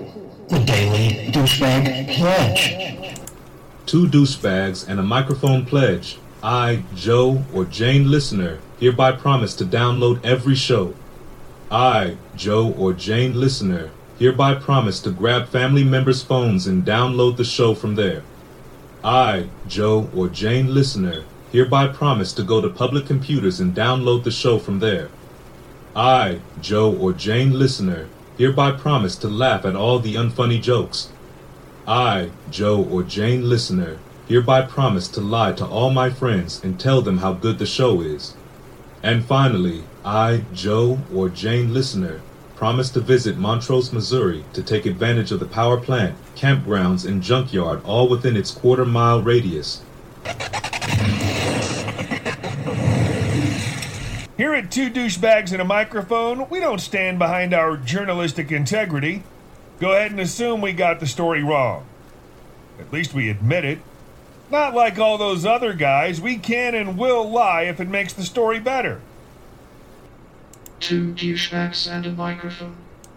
the Daily Douchebag Pledge. 2 douchebags and a microphone pledge. I, Joe or Jane listener, hereby promise to download every show. I, Joe or Jane listener, hereby promise to grab family members' phones and download the show from there. I, Joe or Jane listener, hereby promise to go to public computers and download the show from there. I, Joe or Jane listener, hereby promise to laugh at all the unfunny jokes. I, Joe or Jane listener, hereby promise to lie to all my friends and tell them how good the show is. And finally, I, Joe or Jane listener, promise to visit Montrose, Missouri to take advantage of the power plant, campgrounds, and junkyard all within its quarter-mile radius. Here at 2 Douchebags and a Microphone, we don't stand behind our journalistic integrity. Go ahead and assume we got the story wrong. At least we admit it. Not like all those other guys, we can and will lie if it makes the story better. 2 Douchebags and a Microphone.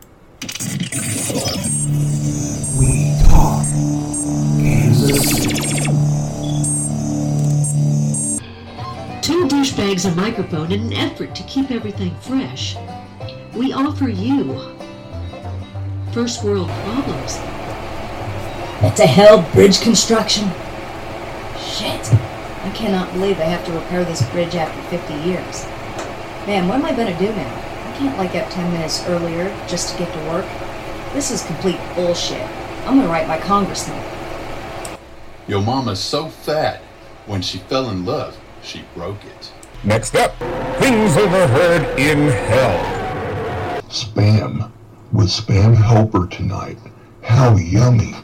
We talk Kansas City. 2 Douchebags and a Microphone in an effort to keep everything fresh. We offer you first world problems. It's a hell bridge construction. Shit. I cannot believe they have to repair this bridge after 50 years. Man, what am I gonna do now? I can't up 10 minutes earlier just to get to work. This is complete bullshit. I'm gonna write my congressman. Your mama's so fat, when she fell in love, she broke it. Next up, things overheard in hell. Spam with Spam Helper tonight. How yummy.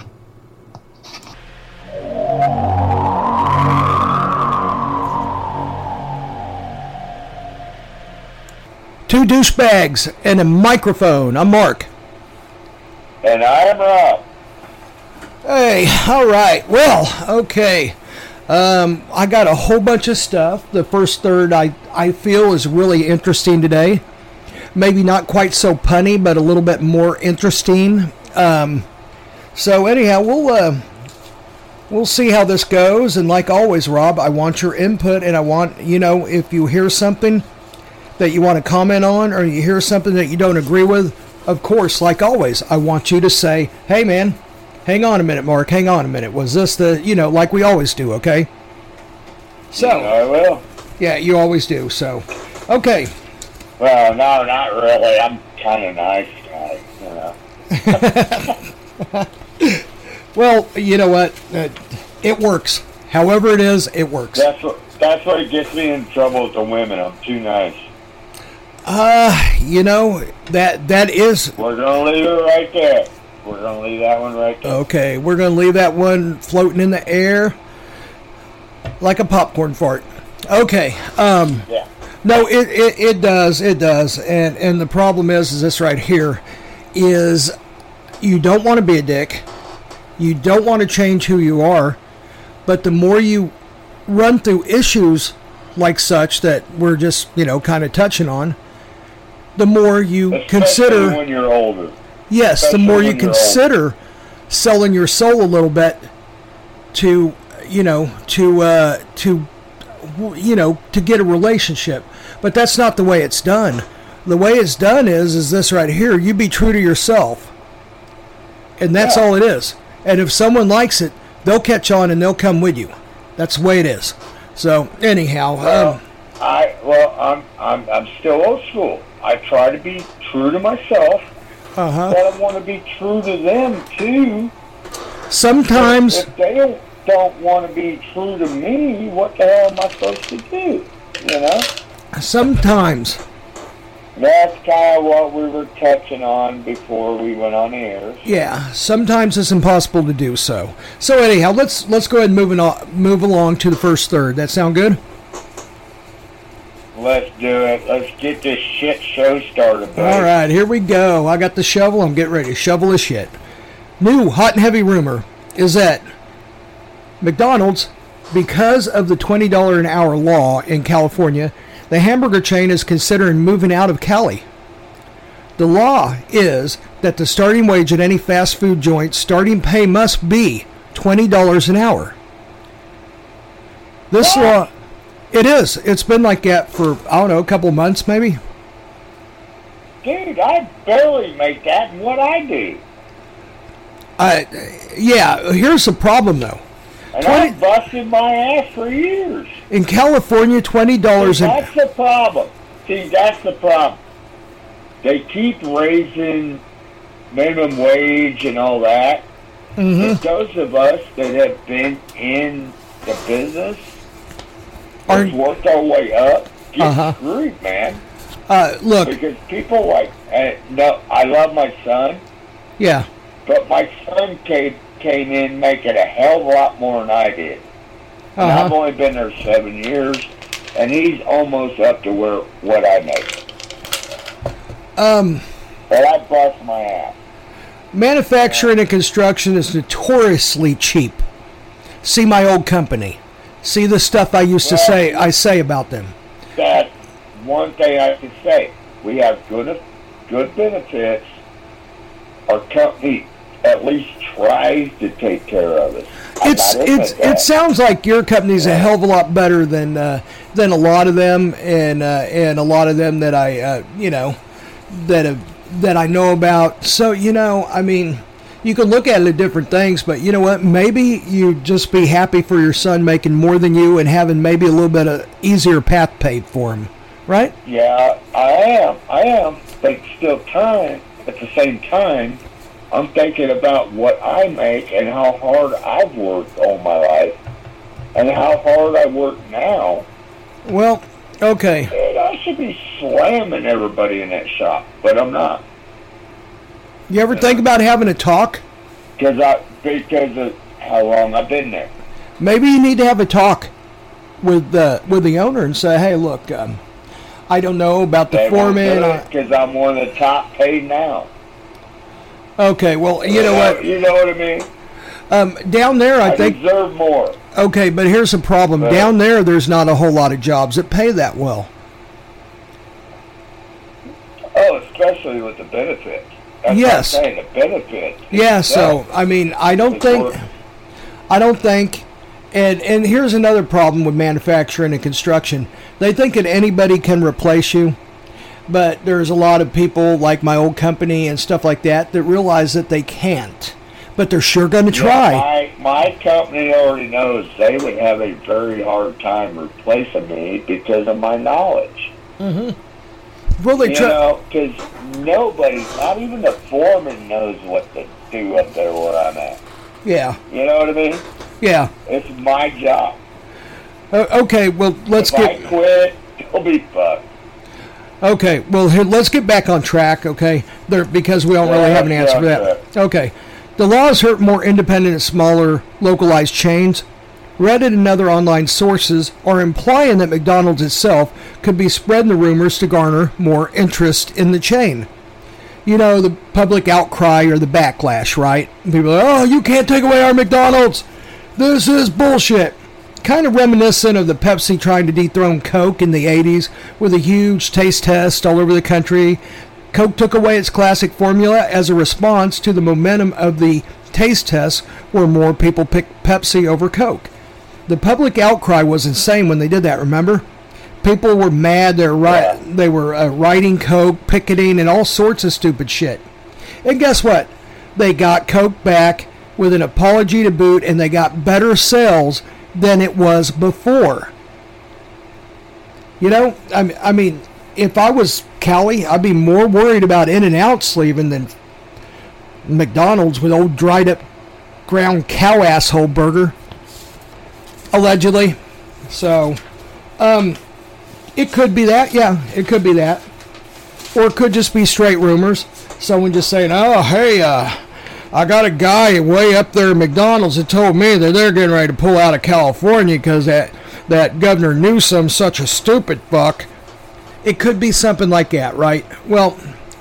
Two douchebags and a microphone. I'm Mark. And I'm Rob. Hey, all right. Well, okay. I got a whole bunch of stuff. The first third I feel is really interesting today. Maybe not quite so punny, but a little bit more interesting. So anyhow, we'll see how this goes. And like always, Rob, I want your input, and I want, if you hear something that you want to comment on, or you hear something that you don't agree with, of course, like always, I want you to say, hey man, hang on a minute, Mark, hang on a minute. Was this like we always do, okay? So, I will. Yeah, you always do, so, okay. Well, no, not really. I'm kind of nice guy, Well, you know what? It works. However it is, it works. That's what gets me in trouble with the women. I'm too nice. That is... We're going to leave it right there. We're going to leave that one right there. Okay, we're going to leave that one floating in the air like a popcorn fart. Okay. Yeah. No, it does. And the problem is this right here is you don't want to be a dick. You don't want to change who you are. But the more you run through issues like such that we're just, kind of touching on, the more you consider when you're older. Yes, Especially the more you consider selling your soul a little bit to get a relationship. But that's not the way it's done. The way it's done is this right here. You be true to yourself. And that's all it is. And if someone likes it, they'll catch on and they'll come with you. That's the way it is. So anyhow, I'm still old school. I try to be true to myself, but I want to be true to them too. Sometimes, if they don't want to be true to me, what the hell am I supposed to do? Sometimes. That's kind of what we were touching on before we went on air. Yeah, sometimes it's impossible to do so. So anyhow, let's go ahead and move along to the first third. That sound good? Let's do it. Let's get this shit show started, buddy. All right, here we go. I got the shovel. I'm getting ready to shovel this shit. New hot and heavy rumor is that McDonald's, because of the $20 an hour law in California, the hamburger chain is considering moving out of Cali. The law is that the starting wage at any fast food joint starting pay must be $20 an hour. This law, it is. It's been like that for, I don't know, a couple of months maybe. Dude, I barely make that in what I do. Yeah, here's the problem though. And I've busted my ass for years. In California, $20 That's the problem. See, that's the problem. They keep raising minimum wage and all that. But those of us that have been in the business, have worked our way up, get screwed, man. Look. Because people like, no, I love my son. Yeah. But my son came in making a hell of a lot more than I did. And I've only been there 7 years, and he's almost up to what I make. But I bust my ass. Manufacturing and construction is notoriously cheap. See my old company. See the stuff I used to say about them. That's one thing I can say. We have good benefits. Our company at least tries to take care of us. It sounds like your company's a hell of a lot better than a lot of them, and a lot of them that I that I know about. So I mean, you can look at it at different things, but you know what? Maybe you just be happy for your son making more than you and having maybe a little bit of easier path paved for him, right? Yeah, I am, but still at the same time, I'm thinking about what I make and how hard I've worked all my life and how hard I work now. Well, okay. Dude, I should be slamming everybody in that shop, but I'm not. You ever think about having a talk? Because of how long I've been there. Maybe you need to have a talk with the owner and say, hey, look, I don't know about the foreman. Because I'm one of the top paid now. Okay, well, you know what? You know what I mean? Down there, I think... deserve more. Okay, but here's the problem. Down there, there's not a whole lot of jobs that pay that well. Oh, especially with the benefits. That's yes. What I'm saying, the benefits. Yeah, so, I mean, I don't think... And here's another problem with manufacturing and construction. They think that anybody can replace you. But there's a lot of people like my old company and stuff like that realize that they can't. But they're sure going to try. Yeah, my company already knows they would have a very hard time replacing me because of my knowledge. Mm-hmm. Well, because nobody, not even the foreman, knows what to do up there where I'm at. Yeah. You know what I mean? Yeah. It's my job. Okay, well, if I quit, it'll be fucked. Okay, well, here, let's get back on track, okay? Because we don't really have an answer for that. Okay. The laws hurt more independent and smaller localized chains. Reddit and other online sources are implying that McDonald's itself could be spreading the rumors to garner more interest in the chain. You know, the public outcry or the backlash, right? People are, oh, you can't take away our McDonald's. This is bullshit. Kind of reminiscent of the Pepsi trying to dethrone Coke in the 80s with a huge taste test all over the country. Coke took away its classic formula as a response to the momentum of the taste test where more people picked Pepsi over Coke. The public outcry was insane when they did that, remember? People were mad. They were writing Coke, picketing, and all sorts of stupid shit. And guess what? They got Coke back with an apology to boot, and they got better sales than it was before. You know, I mean, if I was Cali, I'd be more worried about In-N-Out leaving than McDonald's with old dried up ground cow asshole burger. Allegedly. So, it could be that. Yeah, it could be that. Or it could just be straight rumors. Someone just saying, oh, hey, I got a guy way up there at McDonald's that told me that they're getting ready to pull out of California because that Governor Newsom's such a stupid fuck. It could be something like that, right? Well,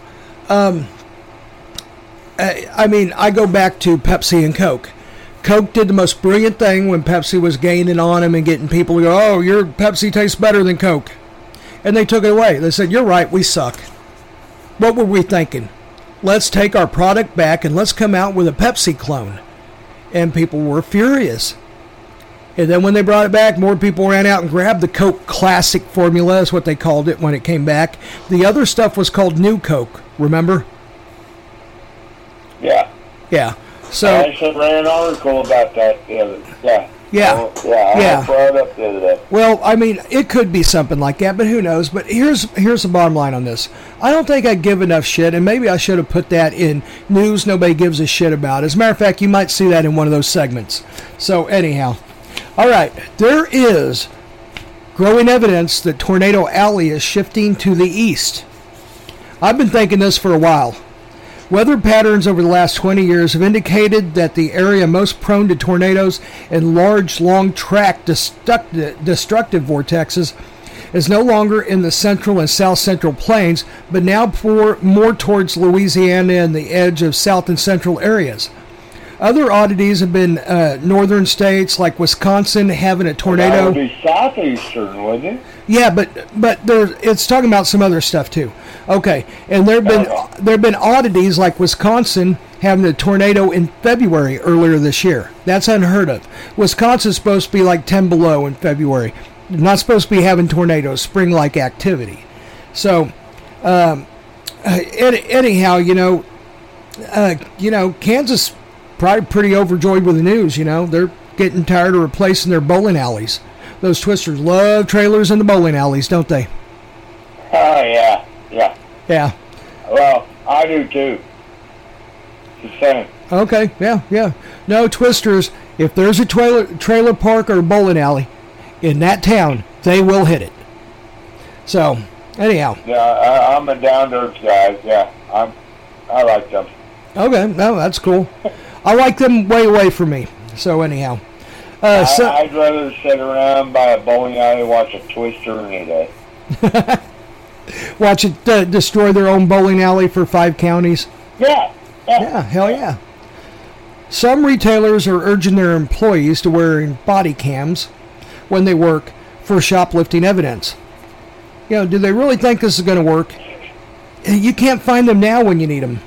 I mean, I go back to Pepsi and Coke. Coke did the most brilliant thing when Pepsi was gaining on him and getting people to go, oh, your Pepsi tastes better than Coke. And they took it away. They said, you're right, we suck. What were we thinking? let's take our product back and let's come out with a Pepsi clone. And people were furious. And then when they brought it back, more people ran out and grabbed the Coke Classic formula, is what they called it when it came back. The other stuff was called New Coke, remember? Yeah. Yeah. So I actually ran an article about that the other day. Yeah. I brought it up the other day. Well, I mean, it could be something like that, but who knows? But here's the bottom line on this. I don't think I give enough shit, and maybe I should have put that in news nobody gives a shit about. As a matter of fact, you might see that in one of those segments. So anyhow, all right, there is growing evidence that Tornado Alley is shifting to the east. I've been thinking this for a while. Weather patterns over the last 20 years have indicated that the area most prone to tornadoes and large, long-track destructive vortexes is no longer in the central and south-central plains, but now more towards Louisiana and the edge of south and central areas. Other oddities have been northern states like Wisconsin having a tornado. That would be southeastern, wouldn't it? Yeah, but it's talking about some other stuff too. Okay, and there've been oddities like Wisconsin having a tornado in February earlier this year. That's unheard of. Wisconsin's supposed to be like 10 below in February. They're not supposed to be having tornadoes, spring-like activity. So, anyhow, Kansas probably pretty overjoyed with the news. They're getting tired of replacing their bowling alleys. Those twisters love trailers in the bowling alleys, don't they? Oh, yeah. Yeah. Well, I do too. The same. Okay, yeah. No, twisters, if there's a trailer park or a bowling alley in that town, they will hit it. So, anyhow. Yeah, I'm a down-to-earth guy. Yeah, I like them. Okay, no, that's cool. I like them way away from me. So, anyhow. I'd rather sit around by a bowling alley and watch a twister any day. Watch it destroy their own bowling alley for 5 counties. Yeah, hell yeah. Some retailers are urging their employees to wear body cams when they work for shoplifting evidence. Do they really think this is going to work? You can't find them now when you need them.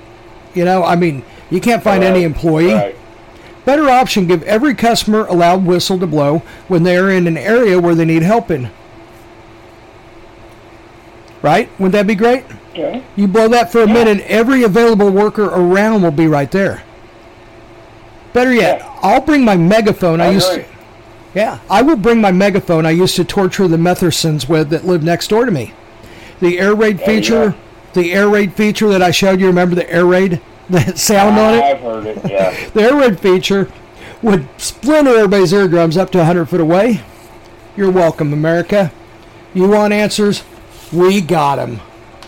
You can't find any employee. Right. Better option, give every customer a loud whistle to blow when they are in an area where they need help in. Right? Wouldn't that be great? Okay. You blow that for a minute, every available worker around will be right there. Better yet, I'll bring my megaphone. I will bring my megaphone I used to torture the Methersons with that lived next door to me. The air raid feature, that I showed you, remember the air raid? That sound on it? I've heard it, yeah. The air raid feature would splinter everybody's eardrums up to 100 foot away. You're welcome, America. You want answers? We got them.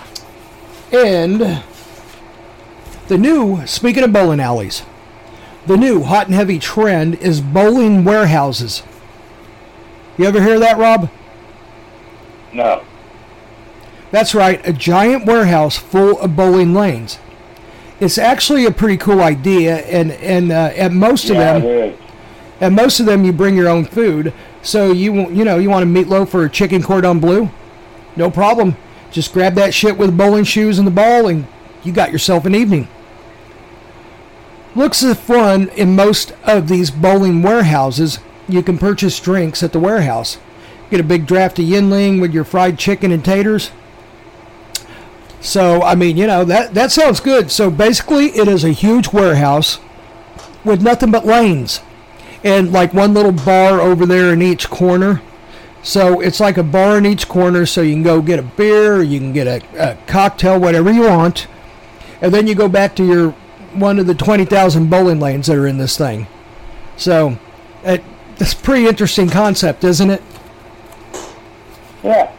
And speaking of bowling alleys, the new hot and heavy trend is bowling warehouses. You ever hear that, Rob? No. That's right, a giant warehouse full of bowling lanes. It's actually a pretty cool idea, and at most of them, you bring your own food. So you want a meatloaf or a chicken cordon bleu? No problem. Just grab that shit with bowling shoes and the ball, and you got yourself an evening. Looks as fun in most of these bowling warehouses. You can purchase drinks at the warehouse. Get a big draft of Yinling with your fried chicken and taters. So, that sounds good. So, basically, it is a huge warehouse with nothing but lanes. And, like, one little bar over there in each corner. So, it's like a bar in each corner, so you can go get a beer, or you can get a cocktail, whatever you want. And then you go back to one of the 20,000 bowling lanes that are in this thing. So, it's a pretty interesting concept, isn't it? Yeah.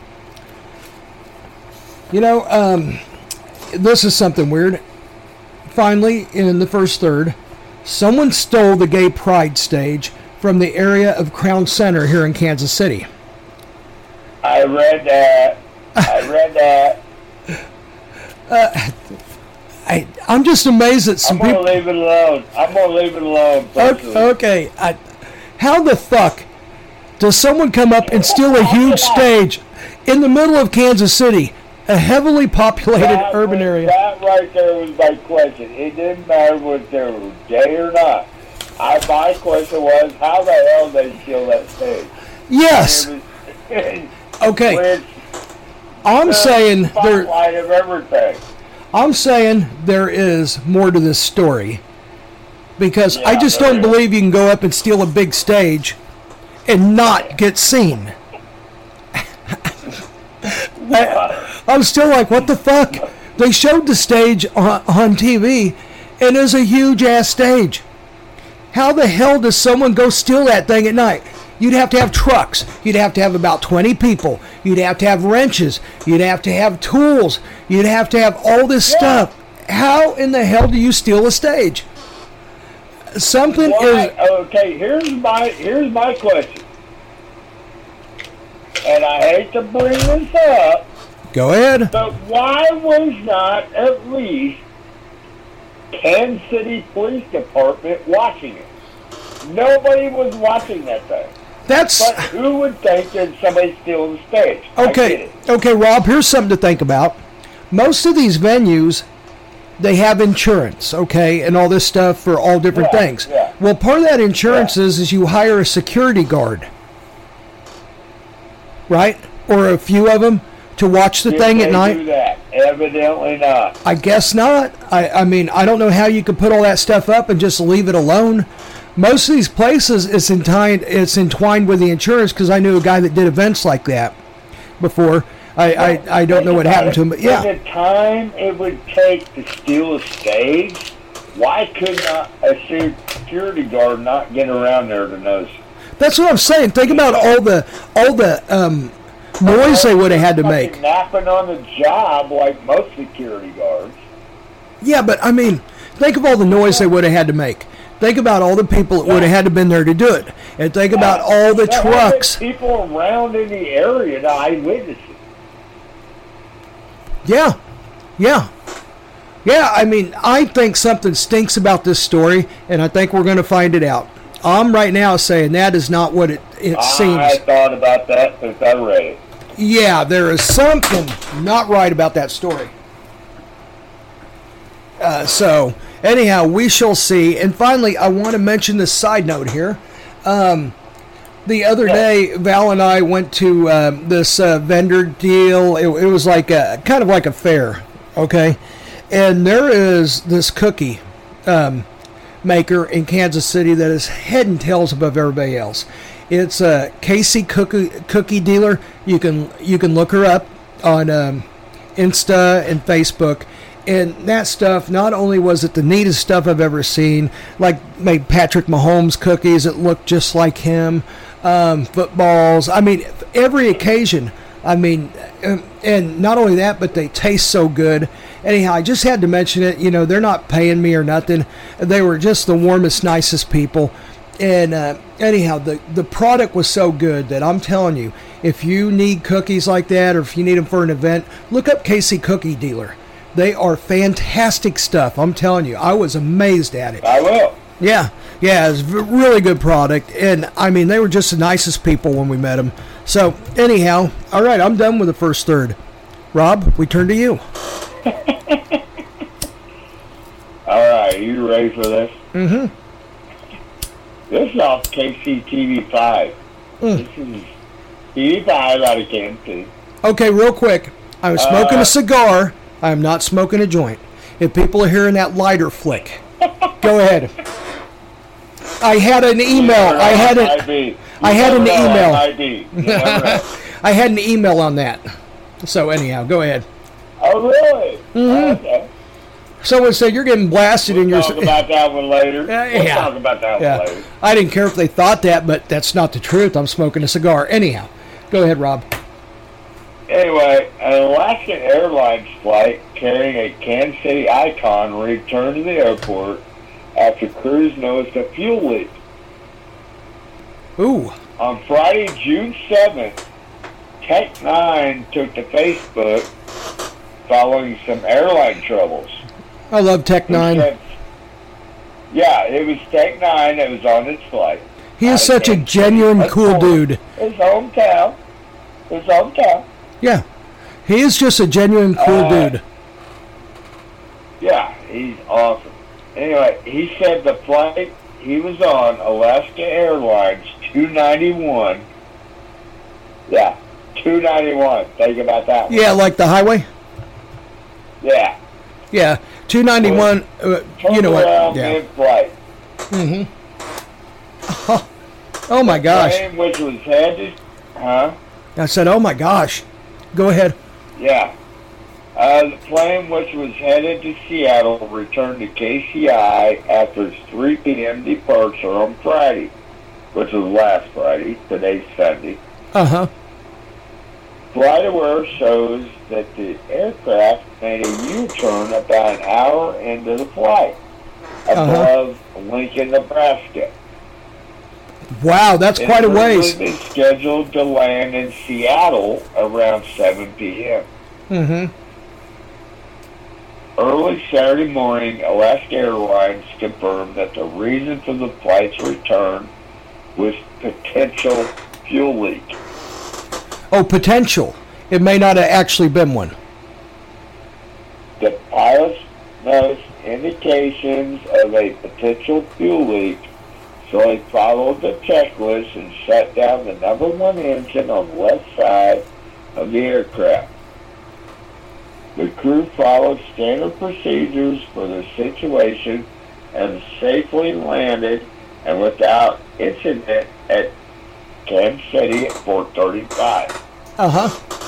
This is something weird. Finally, in the first third, someone stole the gay pride stage from the area of Crown Center here in Kansas City. I read that. I'm just amazed that some people... I'm going to leave it alone. Okay. How the fuck does someone come up and steal a huge stage in the middle of Kansas City? a heavily populated urban area. That right there was my question. It didn't matter whether they were gay or not. My question was, how the hell did they steal that stage? Yes. Okay. I'm saying spotlight of everything. I'm saying there is more to this story, because I just don't believe you can go up and steal a big stage and not get seen. I'm still like, what the fuck? They showed the stage on TV, and it was a huge ass stage. How the hell does someone go steal that thing at night? You'd have to have trucks. You'd have to have about 20 people. You'd have to have wrenches. You'd have to have tools. You'd have to have all this stuff. How in the hell do you steal a stage? Something is... Okay, here's my question. And I hate to bring this up. Go ahead. But why was not at least Kansas City Police Department watching it? Nobody was watching that thing. But who would think that somebody's stealing the stage? Okay, Rob, here's something to think about. Most of these venues, they have insurance, okay, and all this stuff for all different things. Yeah. Well, part of that insurance is you hire a security guard, right? Or a few of them to watch the thing at night. Do that? Evidently not. I guess not. I mean, I don't know how you could put all that stuff up and just leave it alone. Most of these places, it's entwined with the insurance, because I knew a guy that did events like that before. I don't know what happened to him, but yeah. For the time it would take to steal a stage, why could not a security guard not get around there to notice? That's what I'm saying. Think about all the noise they would have had to make. Napping on the job like most security guards. Yeah, but I mean, think of all the noise they would have had to make. Think about all the people that would have had to been there to do it, and think about all the trucks. People around in the area, the eyewitnesses. Yeah. I mean, I think something stinks about this story, and I think we're going to find it out. I'm right now saying that is not what it seems. I thought about that since I read it. Yeah, there is something not right about that story. So, anyhow, we shall see. And finally, I want to mention this side note here. The other day, Val and I went to this vendor deal. It was like kind of like a fair, okay? And there is this cookie maker in Kansas City that is head and tails above everybody else. It's a Casey cookie dealer. You can look her up on Insta and Facebook. And that stuff, not only was it the neatest stuff I've ever seen, like made Patrick Mahomes cookies that looked just like him, footballs. I mean, every occasion. I mean, and not only that, but they taste so good. Anyhow, I just had to mention it. You know, they're not paying me or nothing. They were just the warmest, nicest people. And anyhow, the product was so good that I'm telling you, if you need cookies like that, or if you need them for an event, look up Casey Cookie Dealer. They are fantastic stuff. I'm telling you, I was amazed at it. I will. Yeah, it's a really good product. And, I mean, they were just the nicest people when we met them. So, anyhow, all right, I'm done with the first third. Rob, we turn to you. All right, you ready for this? Mm-hmm. This is off KCTV5. This is TV5 out of Kansas City. Okay, real quick. I was smoking a cigar. I am not smoking a joint. If people are hearing that lighter flick, go ahead. I had an email. I had an email. I had an email on that. So anyhow, go ahead. Oh, really? Mm-hmm. Okay. Someone said you're getting blasted in your... We'll talk about that one later. We'll talk about that one later. I didn't care if they thought that, but that's not the truth. I'm smoking a cigar. Anyhow, go ahead, Rob. Anyway, an Alaska Airlines flight carrying a Kansas City icon returned to the airport after crews noticed a fuel leak. Ooh. On Friday, June 7th, Tech9 took to Facebook following some airline troubles. I love Tech9. Yeah, it was Tech9 that was on this flight. He is such a genuine cool dude. His hometown. Yeah. He is just a genuine cool dude. Yeah, he's awesome. Anyway, he said the flight he was on, Alaska Airlines 291. Yeah, 291. Think about that one. Yeah, like the highway? Yeah. Yeah, 291, you know what? Yeah. Mid-flight. Mm-hmm. Oh, my gosh. Plane which was headed, huh? I said, oh, my gosh. Go ahead. Yeah. The plane which was headed to Seattle returned to KCI after its 3 p.m. departure on Friday, which was last Friday. Today's Sunday. Uh-huh. FlightAware shows that the aircraft made a U-turn about an hour into the flight above Lincoln, Nebraska. Wow, that's quite a ways. It was scheduled to land in Seattle around 7 p.m. Mm-hmm. Early Saturday morning, Alaska Airlines confirmed that the reason for the flight's return was potential fuel leak. Oh, potential. It may not have actually been one. The pilots noticed indications of a potential fuel leak, so they followed the checklist and shut down the number 1 engine on the left side of the aircraft. The crew followed standard procedures for the situation and safely landed and without incident at Kansas City at 4:35. Uh-huh.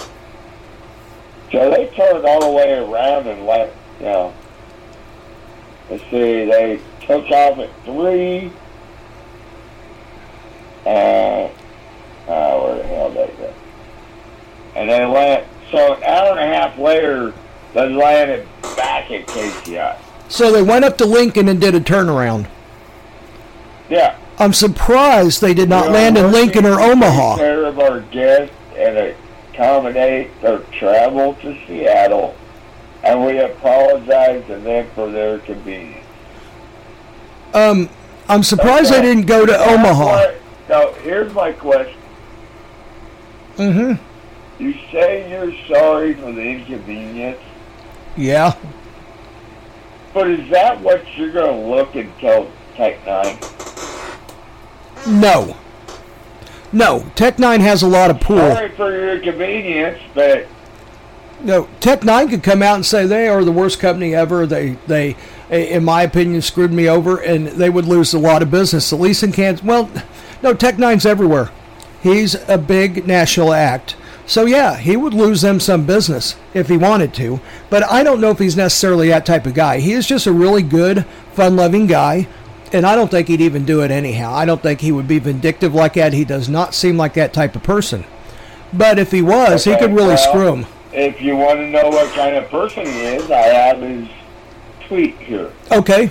So they turned all the way around and left, you know. Let's see, they took off at 3. Where the hell did they go? And they landed. So an hour and a half later, they landed back at KCI. So they went up to Lincoln and did a turnaround. Yeah. I'm surprised they did not land in Lincoln or Omaha. Take care of our guests and accommodate their travel to Seattle, and we apologize to them for their convenience. I'm surprised they didn't go to Omaha. Now, here's my question. Mm-hmm. You say you're sorry for the inconvenience. Yeah. But is that what you're going to look and tell Tech 9? No. No. Tech 9 has a lot of pull. Sorry for your inconvenience, but... No, Tech 9 could come out and say they are the worst company ever. They, in my opinion, screwed me over, and they would lose a lot of business, at least in Kansas. Well, no, Tech 9's everywhere. He's a big national act. So, yeah, he would lose them some business if he wanted to. But I don't know if he's necessarily that type of guy. He is just a really good, fun-loving guy, and I don't think he'd even do it anyhow. I don't think he would be vindictive like that. He does not seem like that type of person. But if he was, he could really screw him. If you want to know what kind of person he is, I have his tweet here. Okay.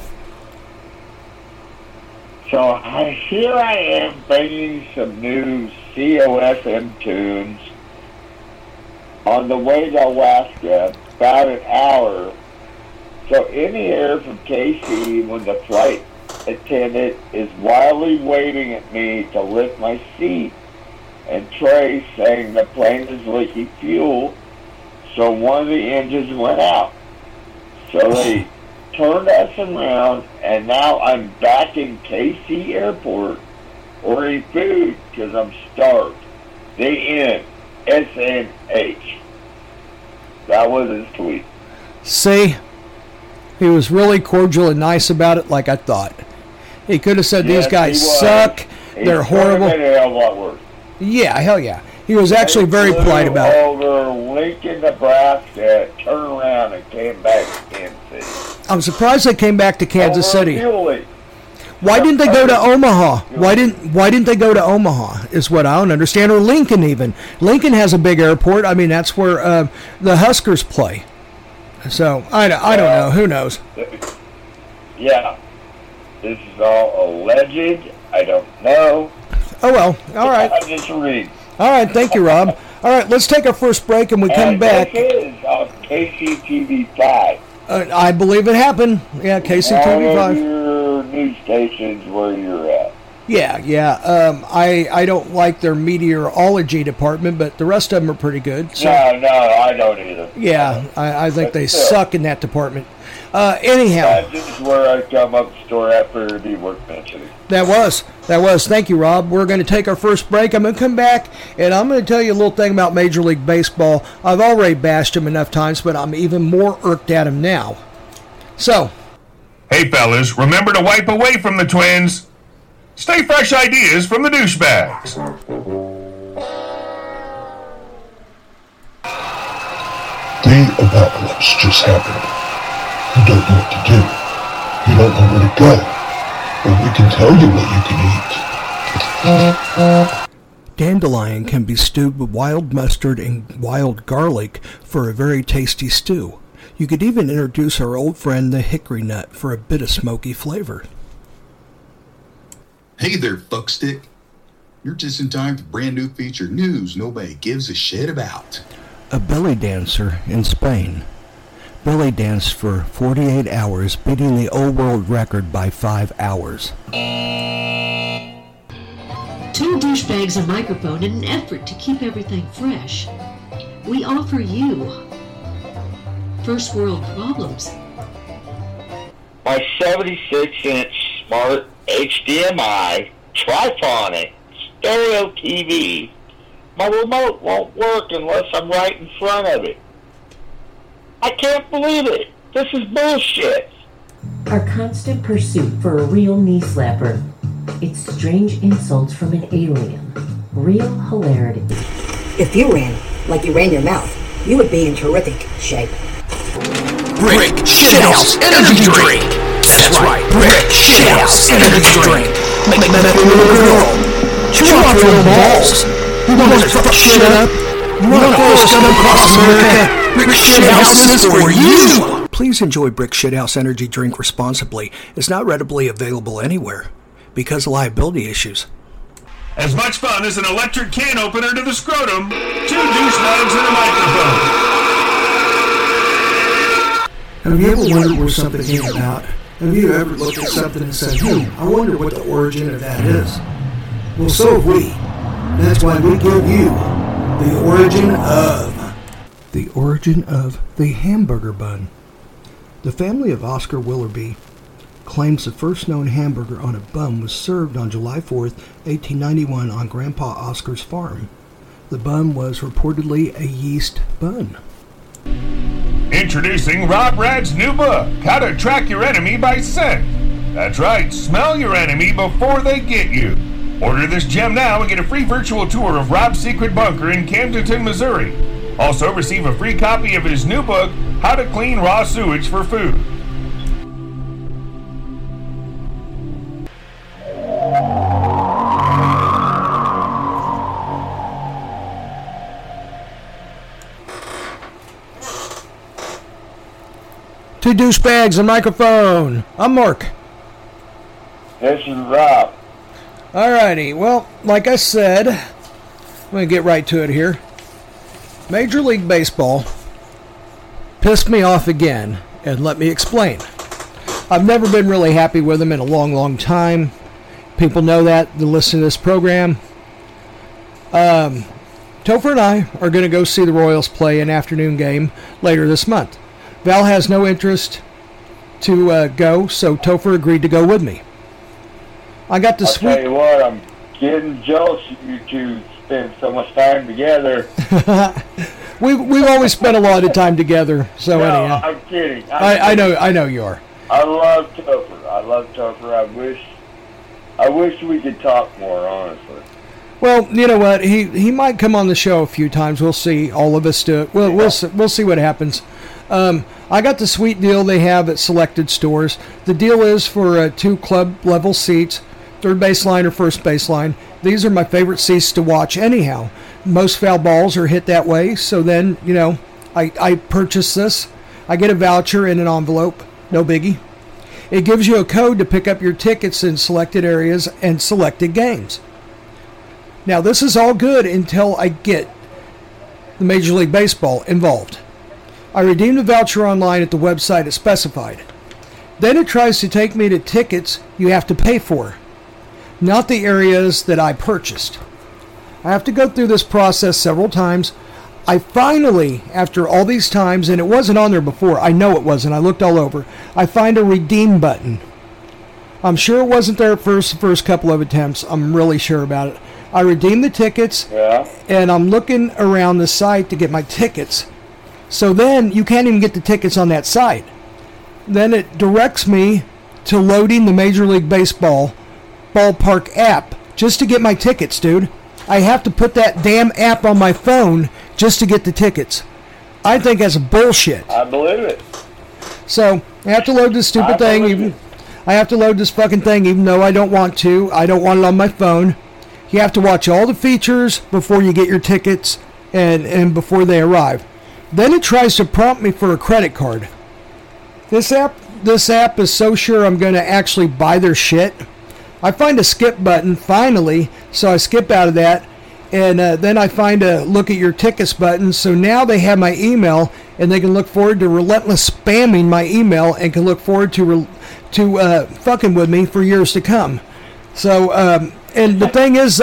So here I am bringing some new COSM tunes on the way to Alaska, about an hour. So in the air from KC, when the flight attendant is wildly waving at me to lift my seat, and Trey saying the plane is leaking fuel, so one of the engines went out. So they turned us around, and now I'm back in KC Airport ordering food because I'm starved. The end. SNH. That was his tweet. See? He was really cordial and nice about it like I thought. He could have said, these guys suck, they're horrible. A lot worse. Yeah, hell yeah. He was actually very polite about it. Over Lincoln, Nebraska, turned around and came back to Kansas City. I'm surprised they came back to Kansas City. Fuel. Why didn't they go to Omaha? Why didn't they go to Omaha is what I don't understand. Or Lincoln even. Lincoln has a big airport. I mean, that's where the Huskers play. So, I don't know. Who knows? Yeah. This is all alleged. I don't know. Oh, well. All right. I just read. All right. Thank you, Rob. All right. Let's take our first break and we come back. This is on KCTV5. I believe it happened. Yeah, KCTV5. All of your news stations where you're at. Yeah. I don't like their meteorology department, but the rest of them are pretty good. So. No, I don't either. Yeah, I think they suck in that department. Anyhow. This is where I come up store after the workbench. That was. Thank you, Rob. We're going to take our first break. I'm going to come back, and I'm going to tell you a little thing about Major League Baseball. I've already bashed him enough times, but I'm even more irked at him now. So. Hey, fellas, remember to wipe away from the Twins. Stay fresh ideas from the douchebags. The apocalypse just happened. You don't know what to do. You don't know where to go. But we can tell you what you can eat. Dandelion can be stewed with wild mustard and wild garlic for a very tasty stew. You could even introduce our old friend the hickory nut for a bit of smoky flavor. Hey there, fuckstick. You're just in time for brand new feature news nobody gives a shit about. A belly dancer in Spain. Belly danced for 48 hours, beating the old world record by 5 hours. 2 douchebags a microphone in an effort to keep everything fresh. We offer you first world problems. My 76-inch smart HDMI triphonic stereo TV. My remote won't work unless I'm right in front of it. I can't believe it. This is bullshit. Our constant pursuit for a real knee slapper. It's strange insults from an alien. Real hilarity. If you ran like you ran your mouth, you would be in terrific shape. Brick Shithouse Energy Drink! That's right, Brick Shithouse Energy Drink! Make that little girl chew off your little balls! You want to fuck shit up? You want to throw a scum across America? Brick Shithouse is for you! Please enjoy Brick Shithouse Energy Drink responsibly. It's not readily available anywhere because of liability issues. As much fun as an electric can opener to the scrotum, 2 douchebags and a microphone. Have you ever wondered where something came about? Have you ever looked at something and said, I wonder what the origin of that is? Well, so have we. That's why we give you the origin of the hamburger bun. The family of Oscar Willoughby claims the first known hamburger on a bun was served on July 4th, 1891 on Grandpa Oscar's farm. The bun was reportedly a yeast bun. Introducing Rob Rad's new book, How to Track Your Enemy by Scent. That's right, smell your enemy before they get you. Order this gem now and get a free virtual tour of Rob's secret bunker in Camdenton, Missouri. Also receive a free copy of his new book, How to Clean Raw Sewage for Food. Two douchebags, a microphone. I'm Mark. This is Rob. Alrighty, well, like I said, I'm going to get right to it here. Major League Baseball pissed me off again, and let me explain. I've never been really happy with them in a long, long time. People know that, they listen to this program. Topher and I are going to go see the Royals play an afternoon game later this month. Val has no interest to go, so Topher agreed to go with me. I got the sweet... I'll tell you what, I'm getting jealous you two spend so much time together. We've always spent a lot of time together, so no, anyhow. I'm kidding. I know you are. I love Topher. I wish we could talk more, honestly. Well, you know what? He might come on the show a few times. We'll see. All of us do it. We'll see what happens. I got the sweet deal they have at selected stores. The deal is for 2 club level seats, third baseline or first baseline. These are my favorite seats to watch anyhow. Most foul balls are hit that way, so then, I purchase this. I get a voucher in an envelope, no biggie. It gives you a code to pick up your tickets in selected areas and selected games. Now, this is all good until I get the Major League Baseball involved. I redeem the voucher online at the website as specified. Then it tries to take me to tickets you have to pay for. not the areas that I purchased. I have to go through this process several times. I finally, after all these times, and it wasn't on there before, I know it wasn't, I looked all over, I find a redeem button. I'm sure it wasn't there at first couple of attempts. I'm really sure about it. I redeemed the tickets, and I'm looking around the site to get my tickets. So then you can't even get the tickets on that site. Then it directs me to loading the Major League Baseball ballpark app just to get my tickets, dude. I have to put that damn app on my phone just to get the tickets. I think that's bullshit. I believe it. So I have to load this stupid thing. I have to load this fucking thing even though I don't want to. I don't want it on my phone. You have to watch all the features before you get your tickets and before they arrive. Then it tries to prompt me for a credit card. This app is so sure I'm going to actually buy their shit. I find a skip button finally, so I skip out of that, and then I find a look at your tickets button. So now they have my email, and they can look forward to relentless spamming my email, and can look forward to fucking with me for years to come. So, and the thing is,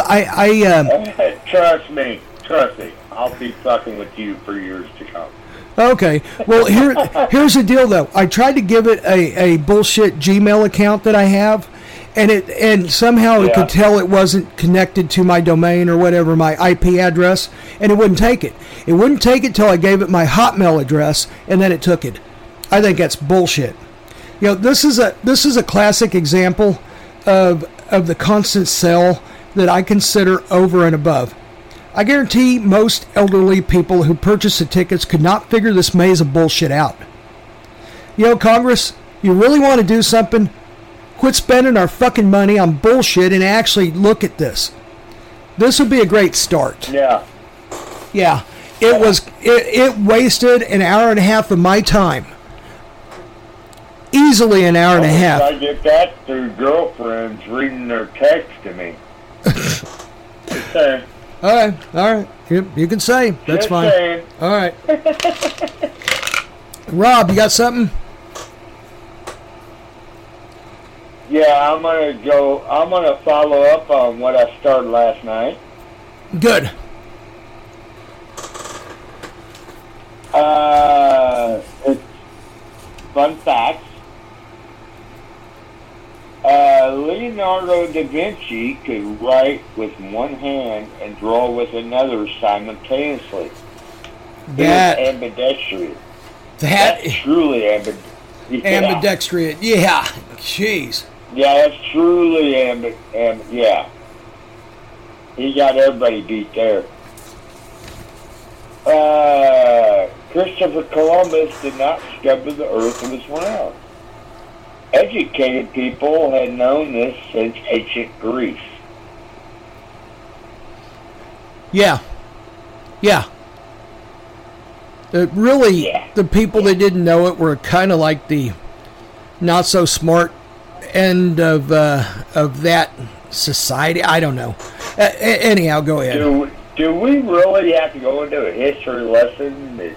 Trust me, I'll be fucking with you for years to come. Okay, well, here's the deal, though. I tried to give it a bullshit Gmail account that I have, and somehow it could tell it wasn't connected to my domain or whatever, my IP address, and it wouldn't take it. It wouldn't take it till I gave it my Hotmail address, and then it took it. I think that's bullshit. You know, this is a classic example of the constant sell that I consider over and above. I guarantee most elderly people who purchase the tickets could not figure this maze of bullshit out. You know, Congress, you really want to do something? Quit spending our fucking money on bullshit and actually look at this. This would be a great start. Yeah. Yeah. It wasted an hour and a half of my time. Easily an hour and a half. I get that through girlfriends reading their text to me. Just saying. All right. You can say. That's Just fine. saying. All right. Rob, you got something? Yeah, I'm gonna follow up on what I started last night. Good. It's fun facts. Leonardo da Vinci could write with one hand and draw with another simultaneously. That ambidextrous. That's truly ambidextrous. Yeah. Jeez. Yeah, that's truly yeah. He got everybody beat there. Christopher Columbus did not discover the Earth was round. Educated people had known this since ancient Greece. Yeah. The people that didn't know it were kind of like the not so smart end of that society. I don't know. Anyhow, go ahead. Do we really have to go into a history lesson that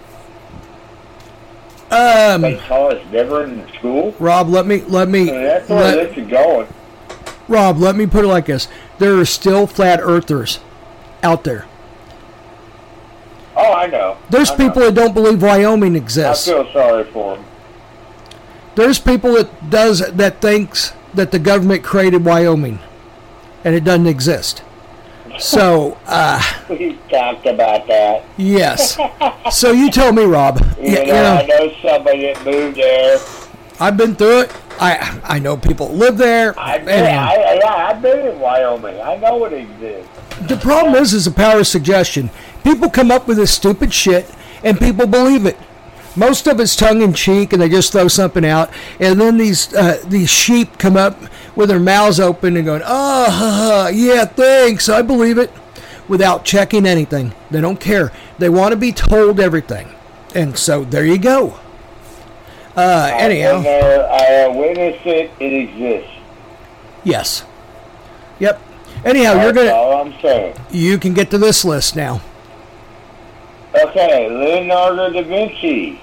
they taught us never in school? Rob, let me. That's where this is going. Rob, let me put it like this: there are still flat earthers out there. Oh, I know. There's people that don't believe Wyoming exists. I feel sorry for them. There's people that thinks that the government created Wyoming, and it doesn't exist. So, we talked about that. Yes. So you tell me, Rob. You know, I know somebody that moved there. I've been through it. I know people that live there. I've been in Wyoming. I know it exists. The problem is the power of suggestion. People come up with this stupid shit, and people believe it. Most of it's tongue-in-cheek, and they just throw something out. And then these sheep come up with their mouths open and going, yeah, thanks, I believe it, without checking anything. They don't care. They want to be told everything. And so there you go. Anyhow. I witnessed it. It exists. Yes. Yep. Anyhow, That's all I'm saying. You can get to this list now. Okay, Leonardo da Vinci.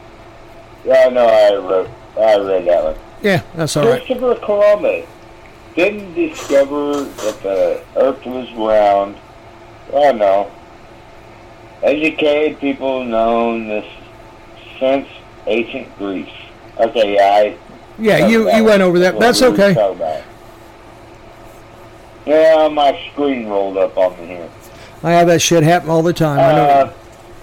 Yeah, no, I read that one. Yeah, that's all right. Christopher Columbus didn't discover that the Earth was round. Oh no. Educated people have known this since ancient Greece. Okay, yeah, you went over that. That's okay. Yeah, my screen rolled up on me here. I have that shit happen all the time. I know.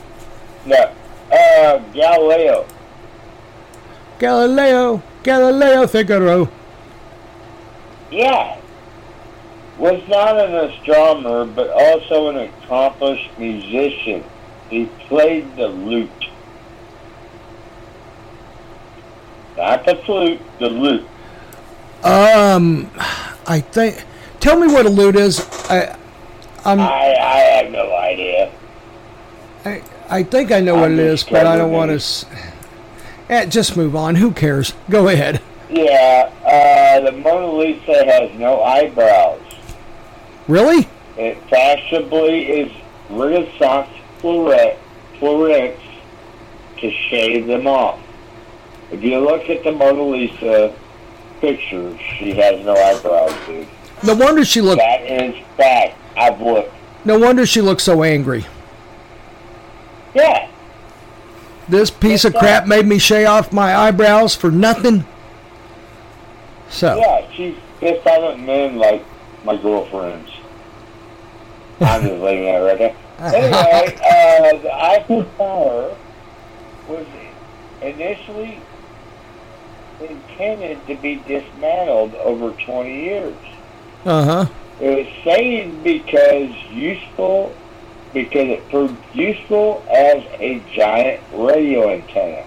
Galileo Figaro. Yeah. Was not an astronomer, but also an accomplished musician. He played the lute. Not the flute, the lute. I think... Tell me what a lute is. I have no idea. I think I know what it is, but I don't want to... just move on. Who cares? Go ahead. Yeah, the Mona Lisa has no eyebrows. Really? It fashionably is Renaissance florets to shave them off. If you look at the Mona Lisa pictures, she has no eyebrows, dude. No wonder she looked... That is fact. I've looked. No wonder she looked so angry. Yeah. This piece of crap made me shave off my eyebrows for nothing. So. Yeah, she's pissed off at men like my girlfriends. I'm just leaving that right there. Anyway, the Eiffel Tower was initially intended to be dismantled over 20 years. Uh-huh. It was saved because it proved useful as a giant radio antenna.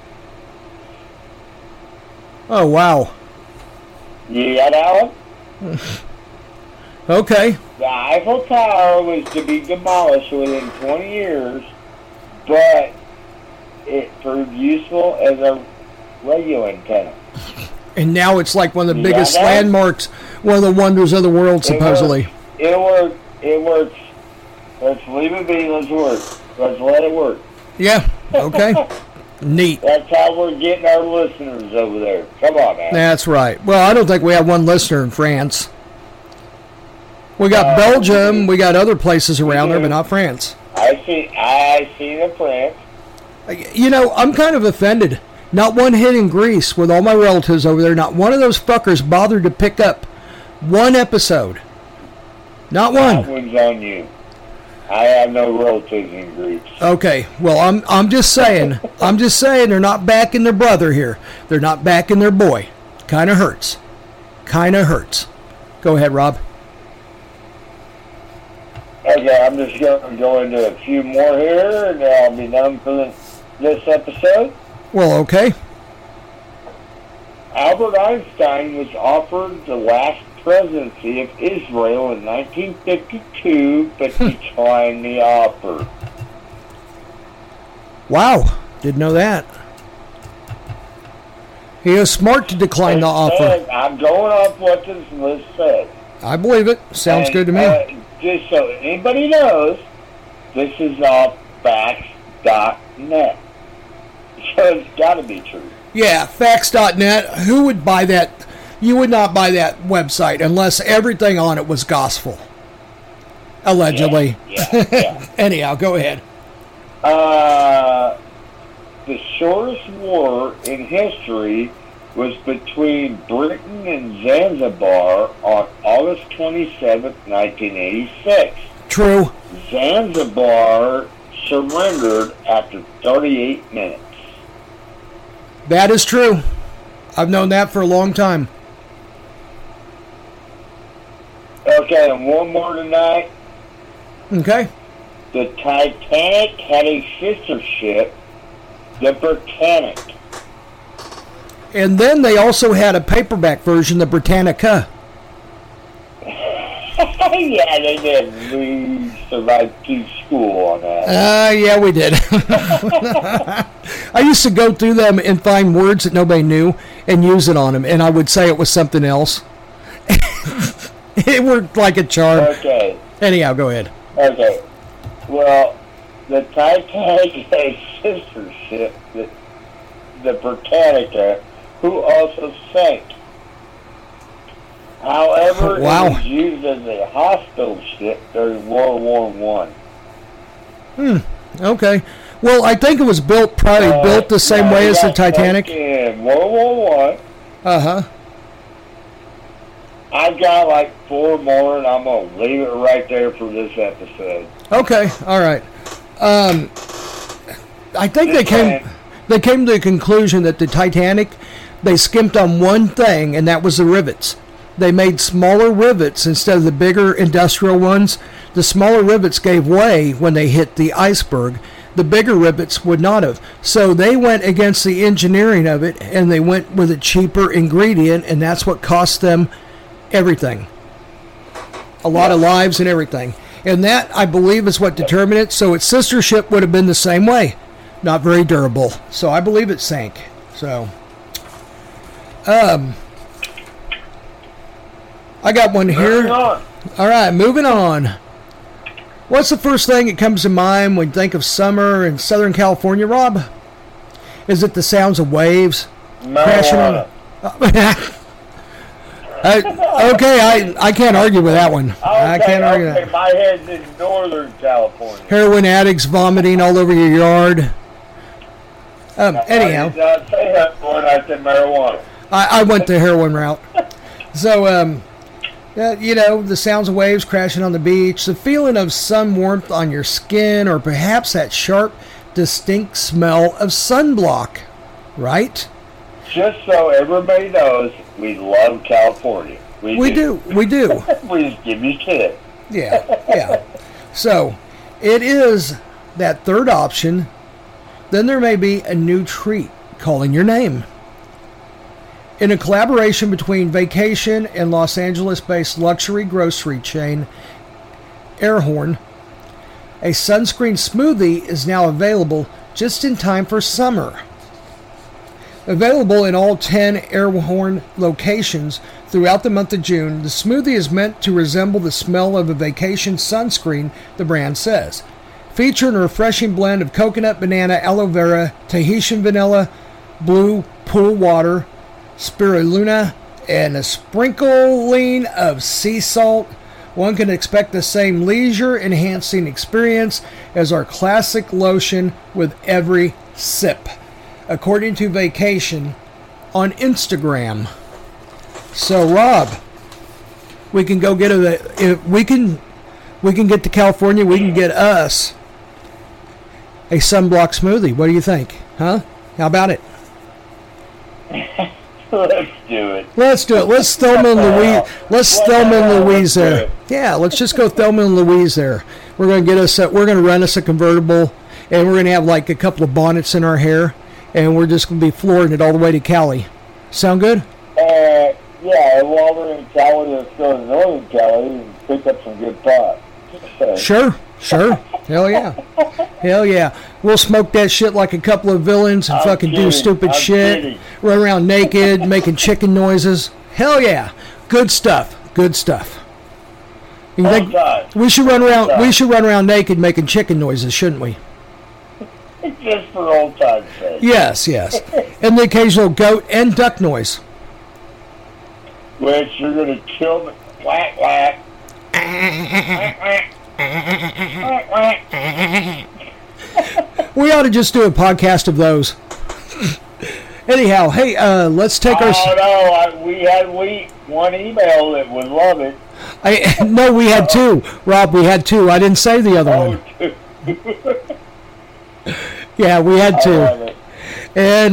Oh, wow. You got that one? Okay. The Eiffel Tower was to be demolished within 20 years, but it proved useful as a radio antenna. And now it's like one of the biggest landmarks, one of the wonders of the world, supposedly. It works. Let's leave it be. Let's work. Let's let it work. Yeah. Okay. Neat. That's how we're getting our listeners over there. Come on, man. That's right. Well, I don't think we have one listener in France. We got Belgium. We got other places around there, but not France. I see the France. You know, I'm kind of offended. Not one hit in Greece with all my relatives over there. Not one of those fuckers bothered to pick up one episode. Not one. That one's on you. I have no relatives in Greece. Okay, well, I'm just saying. I'm just saying they're not backing their brother here. They're not backing their boy. Kind of hurts. Kind of hurts. Go ahead, Rob. Okay, I'm just going to go into a few more here, and I'll be done for this episode. Well, okay. Albert Einstein was offered the last presidency of Israel in 1952, but declined the offer. Wow, didn't know that. He was smart to decline the offer. I'm going off what this list says. I believe it. Sounds good to me. Just so anybody knows, this is off facts.net. So it's got to be true. Yeah, facts.net. Who would buy that? You would not buy that website unless everything on it was gospel. Allegedly. Yeah. Anyhow, go ahead. The shortest war in history was between Britain and Zanzibar on August 27th, 1986. True. Zanzibar surrendered after 38 minutes. That is true. I've known that for a long time. Okay, and one more tonight. Okay. The Titanic had a sister ship, the Britannic. And then they also had a paperback version, the Britannica. Yeah, they did. We survived to school on that. Yeah, we did. I used to go through them and find words that nobody knew and use it on them, and I would say it was something else. It worked like a charm. Okay. Anyhow, go ahead. Okay. Well, the Titanic had a sister ship, the Britannica, who also sank. However, Wow. it was used as a hospital ship during World War I. Okay. Well, I think it was built the same way as the Titanic. In World War I. Uh-huh. I've got like 4 more, and I'm going to leave it right there for this episode. Okay. All right. I think they came to the conclusion that the Titanic, they skimped on one thing, and that was the rivets. They made smaller rivets instead of the bigger industrial ones. The smaller rivets gave way when they hit the iceberg. The bigger rivets would not have. So they went against the engineering of it, and they went with a cheaper ingredient, and that's what cost them everything. A lot of lives and everything. And that, I believe, is what determined it. So its sister ship would have been the same way. Not very durable. So I believe it sank. So, I got one here. All right, moving on. What's the first thing that comes to mind when you think of summer in Southern California, Rob? Is it the sounds of waves crashing on? I can't argue with that one. I can't argue that. My head's in Northern California. Heroin addicts vomiting all over your yard. Anyhow. I did not say heroin, I said marijuana. I went the heroin route. So, the sounds of waves crashing on the beach, the feeling of sun warmth on your skin, or perhaps that sharp, distinct smell of sunblock, right? Just so everybody knows, we love California. We do. We just give you shit. Yeah. So, it is that third option. Then there may be a new treat calling your name. In a collaboration between Vacation and Los Angeles-based luxury grocery chain Airhorn, a sunscreen smoothie is now available just in time for summer. Available in all 10 Airhorn locations throughout the month of June, the smoothie is meant to resemble the smell of a vacation sunscreen, the brand says. Featuring a refreshing blend of coconut, banana, aloe vera, Tahitian vanilla, blue pool water, spirulina, and a sprinkling of sea salt, one can expect the same leisure-enhancing experience as our classic lotion with every sip, according to Vacation on Instagram. So, Rob, we can go get we can get to California. We can get us a sunblock smoothie. What do you think? Huh? How about it? Let's do it. Let's Thelma and Louise there. Yeah, let's just go Thelma and Louise there. We're gonna rent us a convertible, and we're gonna have like a couple of bonnets in our hair, and we're just gonna be flooring it all the way to Cali. Sound good? Yeah. While we're in Cali, let's go to Northern Cali and pick up some good pot. Sure. Hell yeah. We'll smoke that shit like a couple of villains and do stupid shit. Run around naked, making chicken noises. Hell yeah. Good stuff. You think we should run around naked making chicken noises, shouldn't we? Just for old time's sake. Yes. And the occasional goat and duck noise. Which you're going to kill me. Whack, whack. We ought to just do a podcast of those. Anyhow, hey, let's take our... Oh, no, we had one email that would love it. No, we had two. Rob, we had two. I didn't say the other one. Two. Yeah, we had two. And,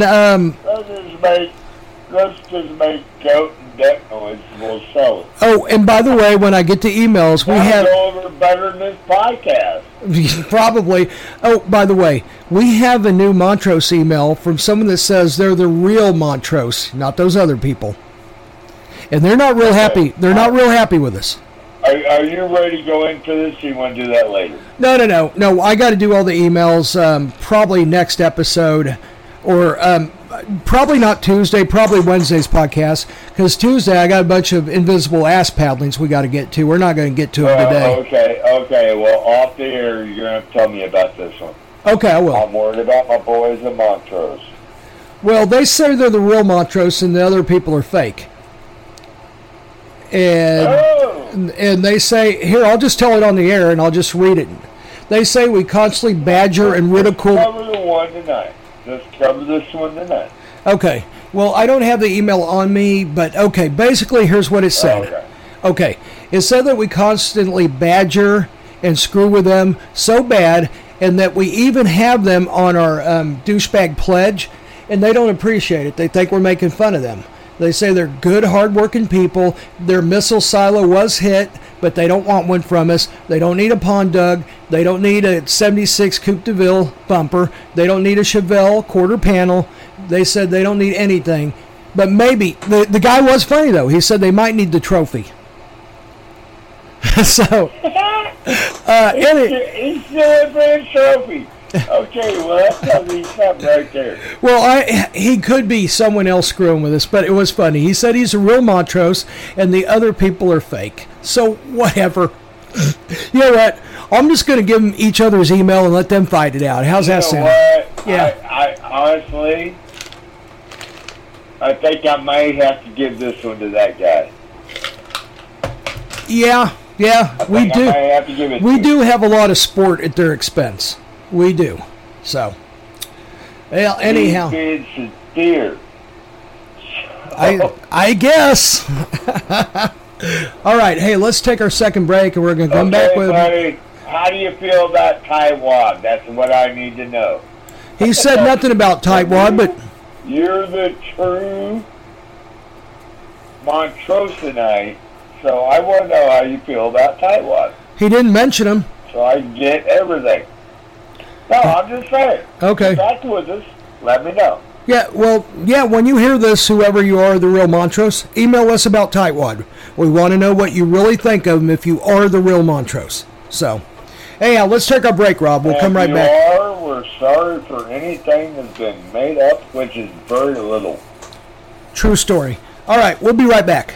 let's just make goat and duck noise and we'll sell it. Oh, and by the way, when I get to emails, we have... go over better than this podcast. Probably. Oh, by the way, we have a new Montrose email from someone that says they're the real Montrose, not those other people. And they're not real happy. They're not real happy with us. Are you ready to go into this? Or you want to do that later? No. I got to do all the emails probably next episode, or probably not Tuesday, probably Wednesday's podcast, because Tuesday I got a bunch of invisible ass paddlings we got to get to. We're not going to get to them today. Okay. Well, off the air, you're going to tell me about this one. Okay, I will. I'm worried about my boys in Montrose. Well, they say they're the real Montrose and the other people are fake. and they say, here, I'll just tell it on the air, and I'll just read it. They say we constantly badger and ridicule. Cover the one tonight. Just cover this one tonight. Okay. Well, I don't have the email on me, but okay. Basically, here's what it said. Okay. It said that we constantly badger and screw with them so bad, and that we even have them on our douchebag pledge, and they don't appreciate it. They think we're making fun of them. They say they're good, hard-working people. Their missile silo was hit, but they don't want one from us. They don't need a pond dug. They don't need a 76 Coupe de Ville bumper. They don't need a Chevelle quarter panel. They said they don't need anything. But maybe, the guy was funny, though. He said they might need the trophy. So, he's still for his trophy. Okay, well, that's probably something right there. Well, he could be someone else screwing with us, but it was funny. He said he's a real Montrose, and the other people are fake. So, whatever. You know what? I'm just going to give them each other's email and let them fight it out. How's that sound? What? Yeah. I honestly, I think I may have to give this one to that guy. Yeah, we do. I may have to give it We to do have a lot of sport at their expense. We do. So, well, anyhow. He's being sincere. I guess. All right, hey, let's take our second break, and we're going to come back with... Buddy, how do you feel about tightwad? That's what I need to know. He said nothing about tightwad, but... You're the true Montroseanite, so I want to know how you feel about tightwad. He didn't mention him. So I get everything. No, I'm just saying. Okay. Back with us. Let me know. Yeah, well, yeah, when you hear this, whoever you are, the real Montrose, email us about tightwad. We want to know what you really think of him if you are the real Montrose. So, anyhow, let's take our break, Rob. We'll come right back. We're sorry for anything that's been made up, which is very little. True story. All right, we'll be right back.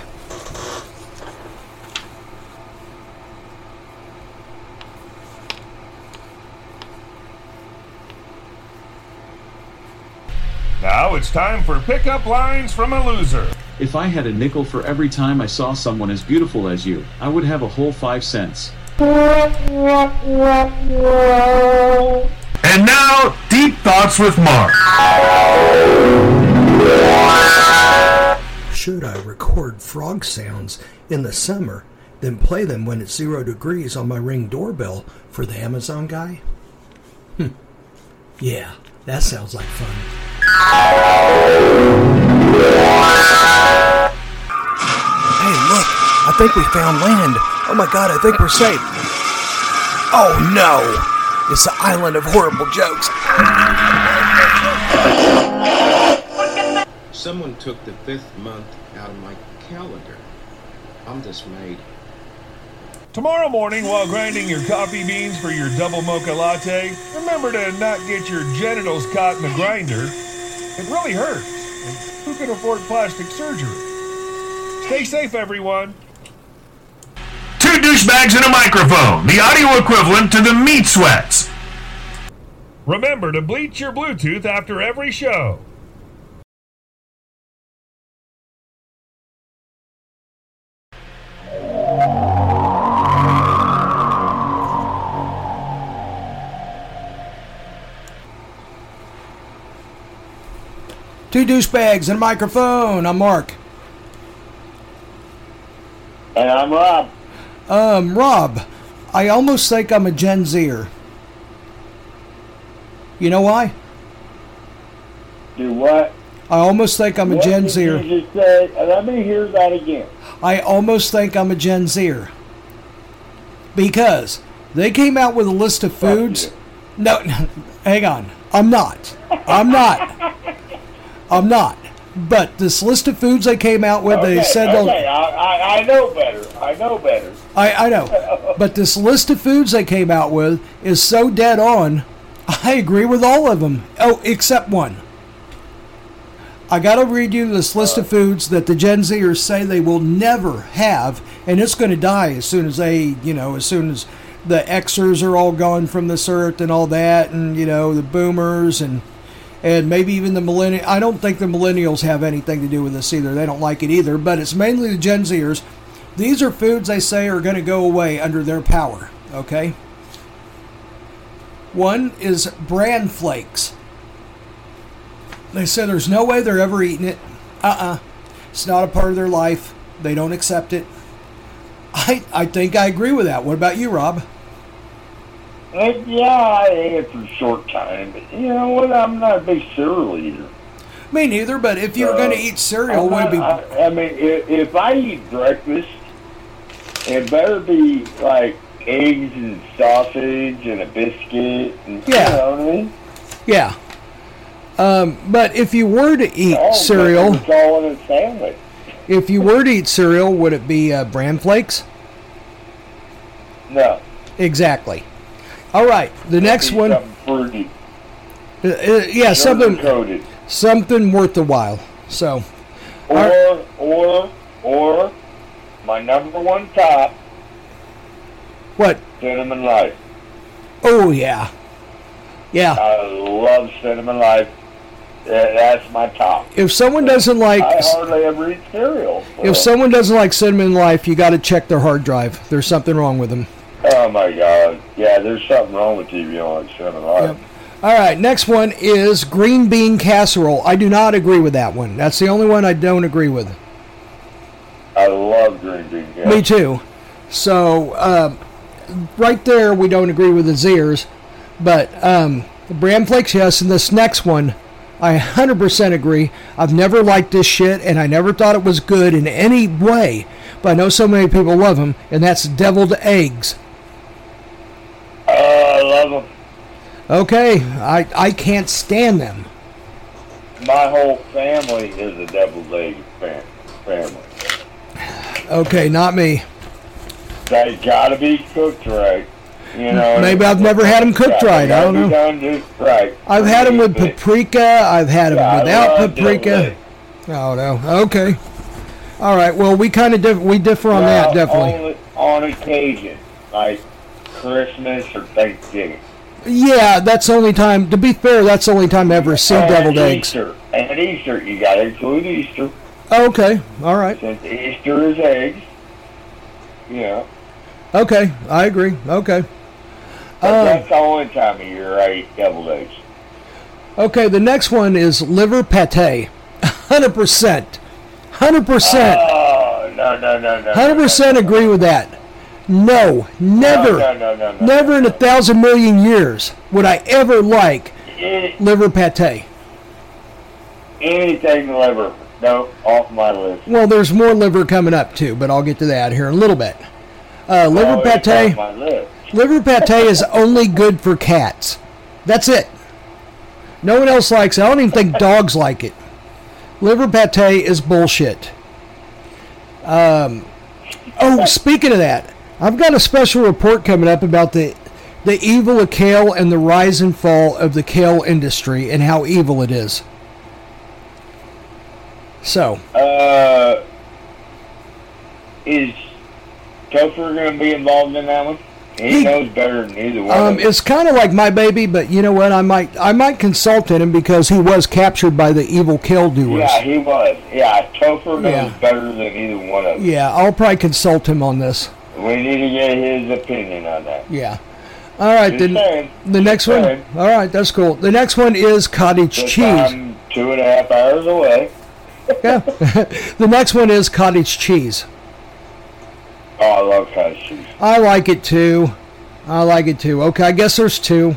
Now it's time for pickup lines from a loser. If I had a nickel for every time I saw someone as beautiful as you, I would have a whole 5 cents. And now, Deep Thoughts with Mark. Should I record frog sounds in the summer, then play them when it's 0 degrees on my Ring doorbell for the Amazon guy? Yeah, that sounds like fun. Hey, look, I think we found land. Oh my God, I think we're safe. Oh no, it's the island of horrible jokes. Someone took the 5th month out of my calendar. I'm dismayed. Tomorrow morning, while grinding your coffee beans for your double mocha latte, remember to not get your genitals caught in the grinder. It really hurts. And who can afford plastic surgery? Stay safe, everyone. 2 douchebags and a microphone, the audio equivalent to the meat sweats. Remember to bleach your Bluetooth after every show. Two douchebags and a microphone. I'm Mark. And I'm Rob. Rob, I almost think I'm a Gen Zer. You know why? Do what? I almost think I'm a Gen Zer. What did you just say? Let me hear that again. I almost think I'm a Gen Zer. Because they came out with a list of foods. No, hang on. I'm not. But this list of foods they came out with, they said they'll... Okay, I know better. I know. But this list of foods they came out with is so dead on, I agree with all of them. Oh, except one. I gotta read you this list of foods that the Gen Zers say they will never have, and it's gonna die as soon as as soon as the Xers are all gone from this earth and all that, and, the boomers and maybe even the millennials. I don't think the millennials have anything to do with this either. They don't like it either, but it's mainly the Gen Zers. These are foods they say are going to go away under their power, okay? One is bran flakes. They say there's no way they're ever eating it. It's not a part of their life. They don't accept it. I think I agree with that. What about you, Rob? Yeah, I ate it for a short time, but you know what? I'm not a big cereal eater. Me neither, but if you were going to eat cereal, would it be... I mean, if I eat breakfast, it better be like eggs and sausage and a biscuit. And, Yeah. You know what I mean? Yeah. But if you were to eat cereal... It's all in a sandwich. If you were to eat cereal, would it be bran flakes? No. Exactly. All right, the next one... Fruity. Yeah, something worth the while. So... Or my number one top. What? Cinnamon Life. Oh, yeah. Yeah. I love Cinnamon Life. That's my top. If someone doesn't like... I hardly ever eat cereal. If someone doesn't like Cinnamon Life, you got to check their hard drive. There's something wrong with them. Oh, my God. Yeah, there's something wrong with you if you don't like Cinnamon Life. Yep. All right, next one is green bean casserole. I do not agree with that one. That's the only one I don't agree with. I love green bean casserole. Me too. So, right there, we don't agree with the Zers. But the bran flakes, yes. And this next one, I 100% agree. I've never liked this shit, and I never thought it was good in any way. But I know so many people love them, and that's deviled eggs. I love them. Okay, I can't stand them. My whole family is a deviled egg family. Okay, not me. They gotta be cooked right. You know. Maybe I've never had them cooked right. I don't know. Done just right. I've had them with paprika. I've had them without paprika. Oh no. Okay. All right. Well, we kind of differ on that, definitely. Only on occasion, like Christmas or Thanksgiving. Yeah, that's the only time. To be fair, that's the only time I ever see deviled eggs. And Easter, you got to include Easter. Okay. All right. Since Easter is eggs. Yeah. Okay, I agree. Okay. But that's the only time of year I eat deviled eggs. Okay, the next one is liver pate. 100%. 100%. Oh, no. 100% agree with that. No, never. No. Never in 1,000 million years would I ever like liver pate. Anything liver. No, off my list. Well, there's more liver coming up too, but I'll get to that here in a little bit. Liver pate. Liver pate is only good for cats. That's it. No one else likes it. I don't even think dogs like it. Liver pate is bullshit. Speaking of that, I've got a special report coming up about the evil of kale and the rise and fall of the kale industry and how evil it is. So. Is Topher going to be involved in that one? He knows better than either one of us. It's kind of like my baby, but you know what? I might consult him because he was captured by the evil kale doers. Yeah, he was. Yeah, Topher knows better than either one of us. Yeah, I'll probably consult him on this. We need to get his opinion on that. Yeah. All right, the next one. All right, that's cool. The next one is cottage cheese. I'm 2.5 hours away. Yeah. The next one is cottage cheese. Oh, I love cottage cheese. I like it too. Okay, I guess there's two.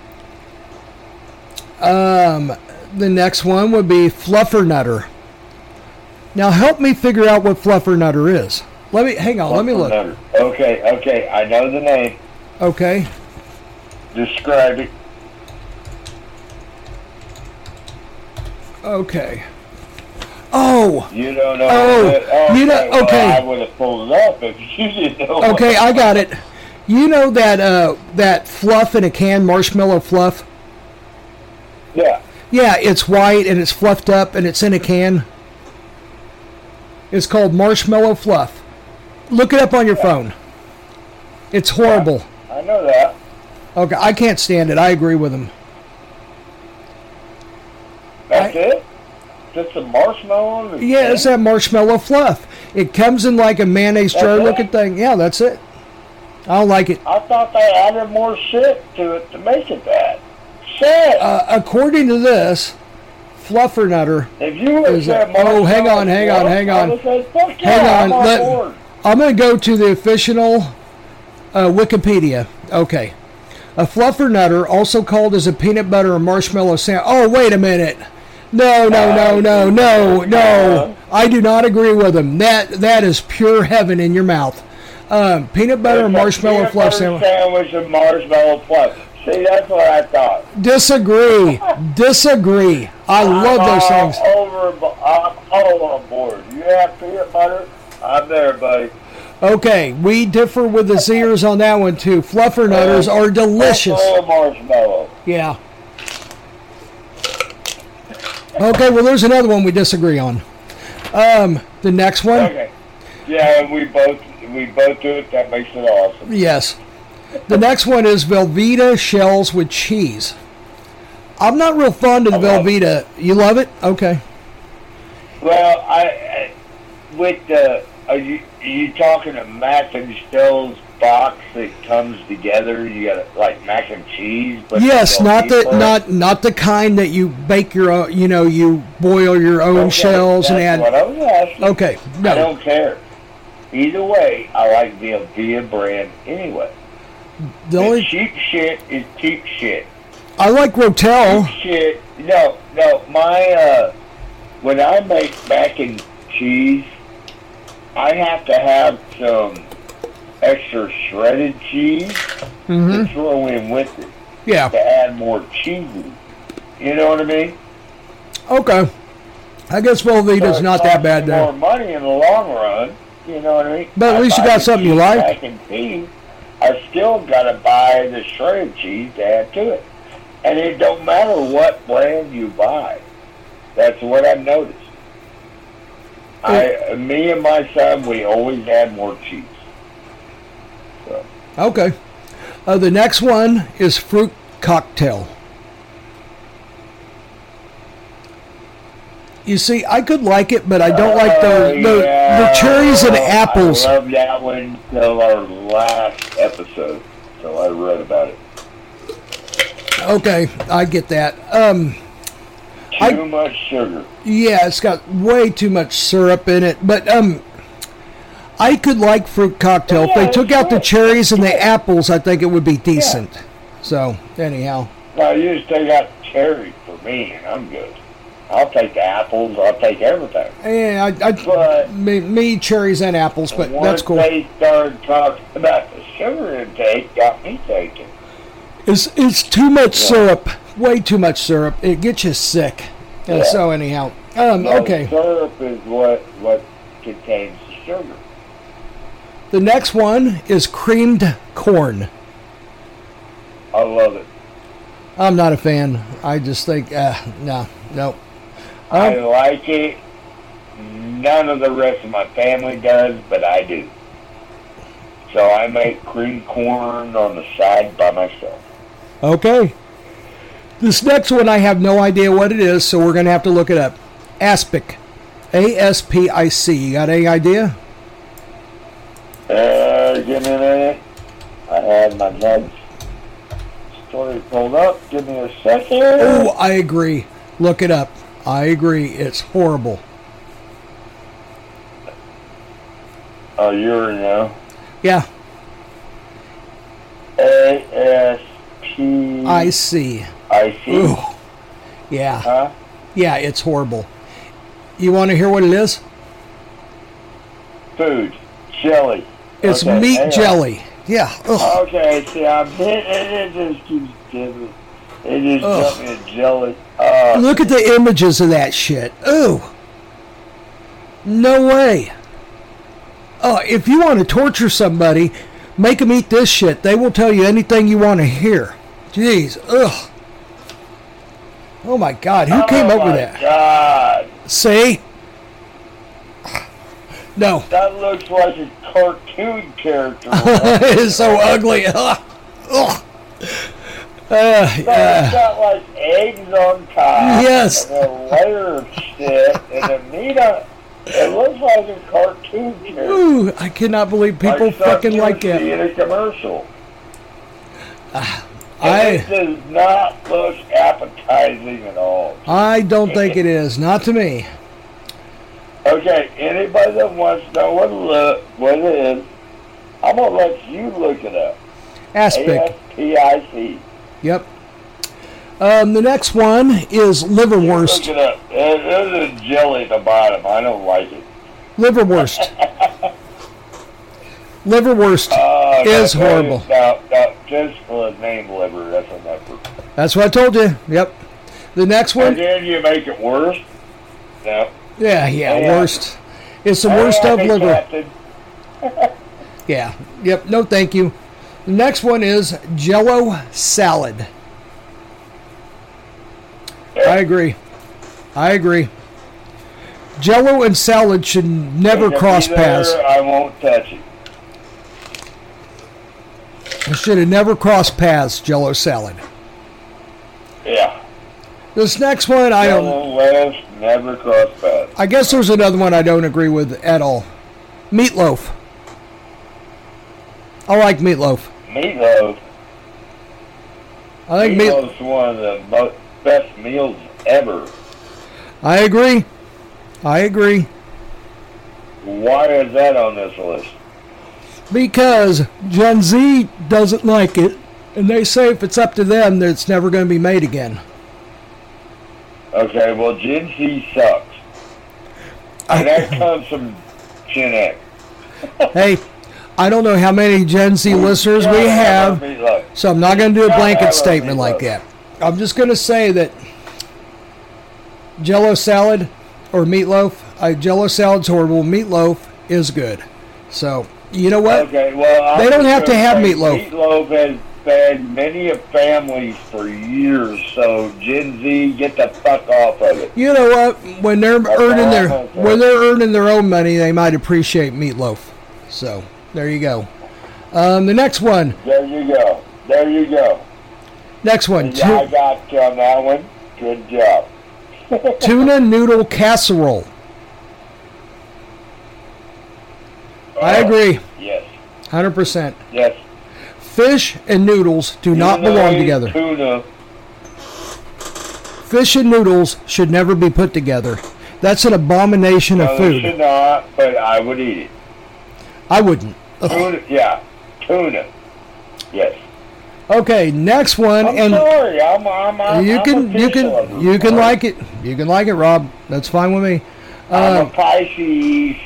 The next one would be Fluffernutter. Now help me figure out what Fluffernutter is. Let me look. Okay, I know the name. Okay. Describe it. Okay. Oh. You don't know. Okay. I would have pulled it up if you didn't know. Okay, I got it. You know that fluff in a can, marshmallow fluff? Yeah. Yeah, it's white and it's fluffed up and it's in a can. It's called marshmallow fluff. Look it up on your phone. It's horrible. I know that. Okay, I can't stand it. I agree with him. That's it? Just a marshmallow? Yeah, it's that marshmallow fluff. It comes in like a mayonnaise jar looking thing. Yeah, that's it. I don't like it. I thought they added more shit to it to make it that. Shit! According to this, Fluffernutter If you would is... have said hang on. I would've said, fuck yeah, Hang on. I'm board. I'm going to go to the official Wikipedia. Okay. A Fluffernutter, also called as a peanut butter or marshmallow sandwich. Oh, wait a minute. No. I do not agree with him. That is pure heaven in your mouth. Peanut butter and marshmallow fluff sandwich. Sandwich and marshmallow fluff. See, that's what I thought. Disagree. I love those things. I'm all on board. You have peanut butter? I'm there, buddy. Okay, we differ with the Zers on that one too. Fluffernutters are delicious. Marshmallow. Yeah. Okay, well, there's another one we disagree on. The next one. Okay. Yeah, and we both do it. That makes it awesome. Yes. The next one is Velveeta shells with cheese. I'm not real fond of the Velveeta. You love it? Okay. Well, I with the are you talking a mac and Stell's box that comes together? You got like mac and cheese, but yes, not the kind that you bake your own. You boil your own shells and add. What I was asking. Okay, no. I don't care. Either way, I like the Velveeta brand anyway. The only cheap shit is cheap shit. I like Rotel. Cheap shit. No. My when I make mac and cheese, I have to have some extra shredded cheese to throw in with it. Yeah. To add more cheesy. You know what I mean? Okay. I guess Velveeta's not that bad there. More money in the long run. You know what I mean? But at least you got something you like. Mac and cheese, I still got to buy the shredded cheese to add to it. And it don't matter what brand you buy. That's what I've noticed. Me and my son, we always add more cheese. So. Okay. The next one is fruit cocktail. You see, I could like it, but I don't like the cherries and apples. I love that one until our last episode, so I read about it. Okay, I get that. Too much sugar. Yeah, it's got way too much syrup in it, but I could like fruit cocktail. If they took out the cherries and the apples, I think it would be decent. Yeah. So, anyhow. No, you just take out the cherries for me, and I'm good. I'll take the apples. I'll take everything. Yeah, me cherries and apples, but that's cool. Once they started talking about the sugar intake, got me thinking. It's too much syrup. Way too much syrup. It gets you sick. Yeah. So anyhow, okay. Syrup is what contains the sugar. The next one is creamed corn. I love it. I'm not a fan. I just think, no. I like it. None of the rest of my family does, but I do. So I make creamed corn on the side by myself. Okay. This next one, I have no idea what it is, so we're going to have to look it up. Aspic. A-S-P-I-C. You got any idea? Give me a minute. I had my notes story pulled up. Give me a second. Oh, I agree. Look it up. I agree. It's horrible. Oh, you already know? Yeah. A-S-P-I-C. Ooh. Yeah. Huh? Yeah, it's horrible. You want to hear what it is? Food. Jelly. It's meat jelly. Yeah. Ugh. Okay, see, it just keeps giving. It just got me a jelly. Look at the images of that shit. Ooh. No way. If you want to torture somebody, make them eat this shit. They will tell you anything you want to hear. Jeez. Ugh. Oh my God. Who came up with that? God. See? No. That looks like a cartoon character. It is so ugly. Ugh. It's got like eggs on top. Yes. And a layer of shit and a meat on. It looks like a cartoon character. Ooh, I cannot believe people fucking like that. In a commercial. It does not look appetizing at all. I don't think it is. Not to me. Okay, anybody that wants to know what it is, I'm going to let you look it up. Aspic. ASPIC. Yep. The next one is liverwurst. Look it up. There's a jelly at the bottom. I don't like it. Liverwurst. Liverwurst is horrible. No, just for the name liver, that's enough. That's what I told you. Yep. The next one. And then you make it worse. No. Yeah, worst. It's the worst of liver. Yeah. Yep. No, thank you. The next one is Jello salad. I agree. Jello and salad should never cross paths. I won't touch it. It should have never crossed paths, Jello salad. Yeah. This next one, I don't. Jello never cross paths. I guess there's another one I don't agree with at all. Meatloaf. I like meatloaf. Meatloaf. I think meatloaf's one of the best meals ever. I agree. Why is that on this list? Because Gen Z doesn't like it, and they say if it's up to them, that it's never going to be made again. Okay, well, Gen Z sucks. And that comes from Gen X. Hey, I don't know how many Gen Z listeners we have, so I'm not going to do a blanket statement like that. I'm just going to say that Jello salad or meatloaf, Jello salad's horrible, meatloaf is good. So, you know what? Okay, well, they don't have to have meatloaf. Meatloaf has fed many families for years, so Gen Z, get the fuck off of it. You know what? When they're earning their own money, they might appreciate meatloaf. So, there you go. The next one. There you go. Next one. Yeah, I got you on that one. Good job. Tuna noodle casserole. I agree. Yes. 100%. Yes. Fish and noodles do not belong together. Tuna. Fish and noodles should never be put together. That's an abomination of food. Should not, but I would eat it. I wouldn't. Tuna, yeah. Tuna. Yes. Okay, next one. I'm sorry. You can like it. You can like it, Rob. That's fine with me. I'm a Pisces.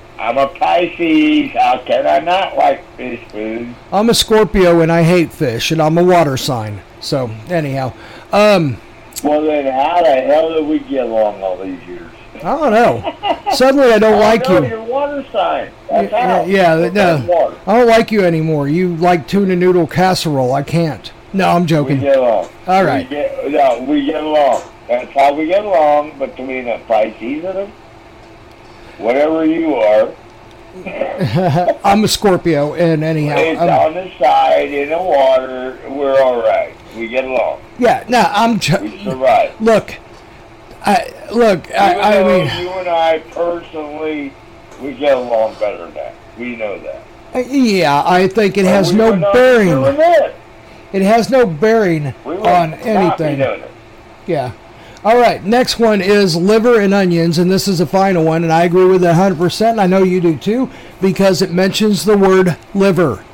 How can I not like fish food? I'm a Scorpio and I hate fish, and I'm a water sign. So anyhow, well then, how the hell did we get along all these years? I don't know. Suddenly, I don't like you. You're water sign. That's how. No, I don't like you anymore. You like tuna noodle casserole. I can't. No, I'm joking. We get along. All right. We get along. That's how we get along between a Pisces and a whatever you are. I'm a Scorpio, and anyhow, it's on the side in the water. We're all right. We get along. Yeah. No, we survive. Look. I mean, you and I personally, we get along better than that. We know that. Yeah, I think it has no bearing. It has no bearing on anything. Yeah. All right. Next one is liver and onions, and this is the final one, and I agree with it 100%. And I know you do too, because it mentions the word liver.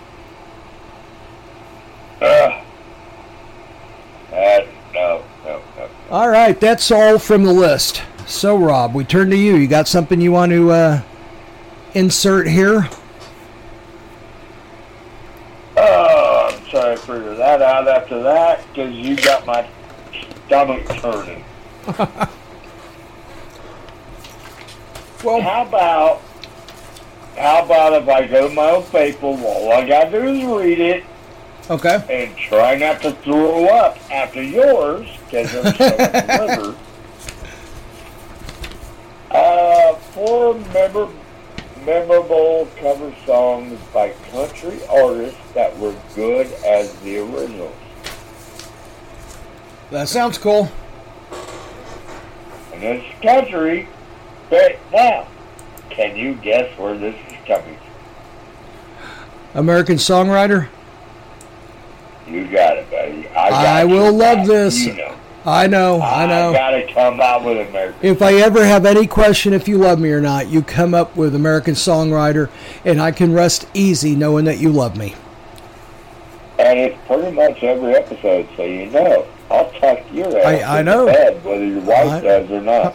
No. All right, that's all from the list. So, Rob, we turn to you. You got something you want to insert here? I'm trying to figure that out after that, because you got my stomach turning. Well, how about if I go to my own paper, all I got to do is read it. Okay. And try not to throw up after yours, because I'm so liver. 4 memorable cover songs by country artists that were good as the originals. That sounds cool. And it's country, but now, can you guess where this is coming from? American Songwriter? You got it, buddy. I will love this. You know. I know. I gotta come out with American. If I ever have any question if you love me or not, you come up with American Songwriter, and I can rest easy knowing that you love me. And it's pretty much every episode, so you know. I'll tuck your ass I in know. the bed, whether your wife does or not.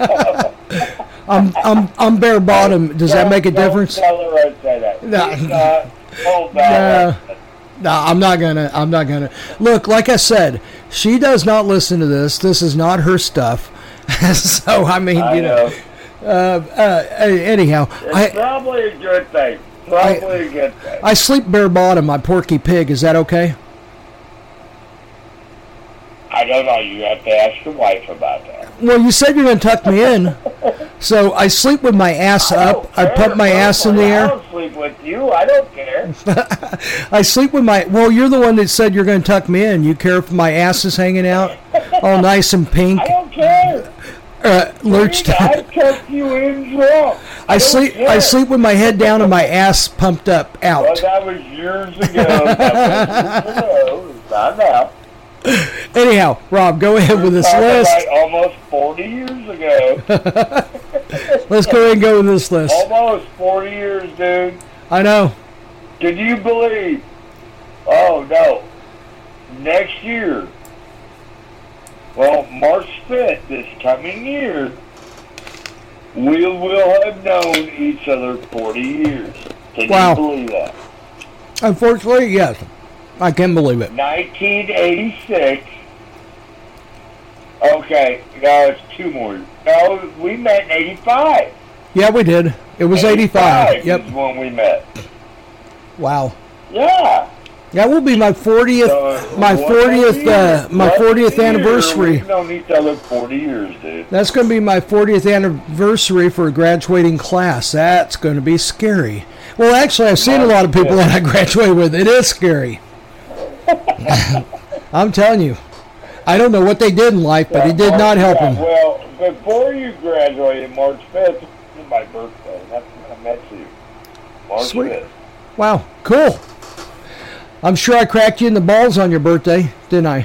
I'm bare bottom. Does that make a difference? Don't tell her I said that. No. She's not. Hold back. No, I'm not gonna. Look, like I said, she does not listen to this. This is not her stuff. So I mean, you know. Anyhow, It's probably a good thing. Probably a good thing. I sleep bare bottom. My Porky Pig. Is that okay? I don't know. You have to ask your wife about that. Well, you said you're going to tuck me in, so I sleep with my ass up. I pump my ass in the air. I don't sleep with you. I don't care. I sleep with my... Well, you're the one that said you're going to tuck me in. You care if my ass is hanging out? All nice and pink? I don't care. Lurched. I tuck you in drunk. I sleep with my head down and my ass pumped up out. Well, that was years ago. Not now. Anyhow, Rob, go ahead with this list. Like almost 40 years ago. Let's go ahead and go with this list. Almost 40 years, dude. I know. Can you believe? Oh, no. Next year, well, March 5th, this coming year, we will have known each other 40 years. Can you believe that? Unfortunately, yes. I can believe it. 1986. Okay, now it's 2 more. No, we met in 85. Yeah, we did. It was 85. Yep. Is when we met. Wow. Yeah. That will be my 40th. My 40th anniversary. We've known each other 40 years, dude. That's going to be my 40th anniversary for a graduating class. That's going to be scary. Well, actually, I've seen a lot of people that I graduated with. It is scary. I'm telling you. I don't know what they did in life, but it did not help them. Well, before you graduated, March 5th was my birthday. That's when I met you. March 5th. Wow, cool. I'm sure I cracked you in the balls on your birthday, didn't I?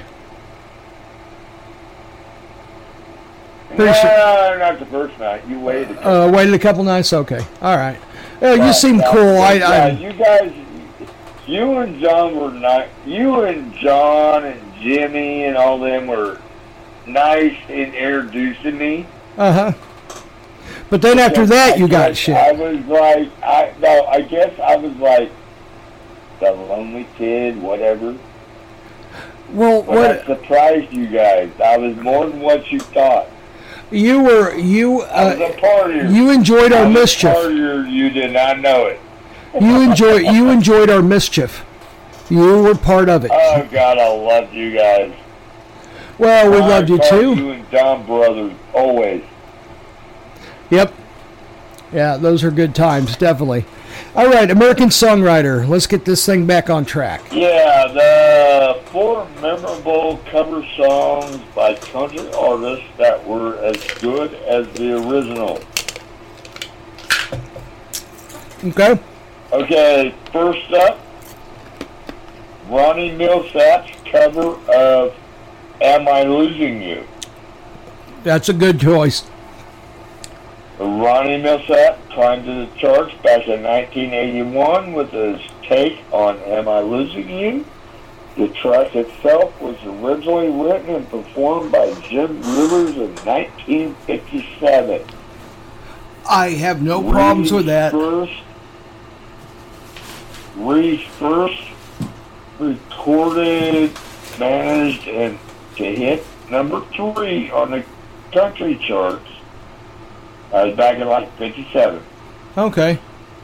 No, not the first night. You waited. Waited a couple nights? Okay. All right. You seem cool. You guys... You and John were nice. You and John and Jimmy and all them were nice in introducing me. But then after that, you got shit. I was like, I guess I was like the lonely kid, whatever. Well, but what? I surprised you guys. I was more than what you thought. You were you. I was a partier. You enjoyed our mischief. Partier, you did not know it. You enjoyed our mischief. You were part of it. Oh God, I loved you guys. Well, we loved you too. You and John brothers always. Yep. Yeah, those are good times, definitely. All right, American Songwriter. Let's get this thing back on track. Yeah, the 4 memorable cover songs by country artists that were as good as the original. Okay. Okay, first up, Ronnie Millsap's cover of Am I Losing You? That's a good choice. Ronnie Millsap climbed to the charts back in 1981 with his take on Am I Losing You? The track itself was originally written and performed by Jim Rivers in 1957. I have no problems with that. Reed's first recorded, managed, and to hit number 3 on the country charts. Back in like 57. Okay.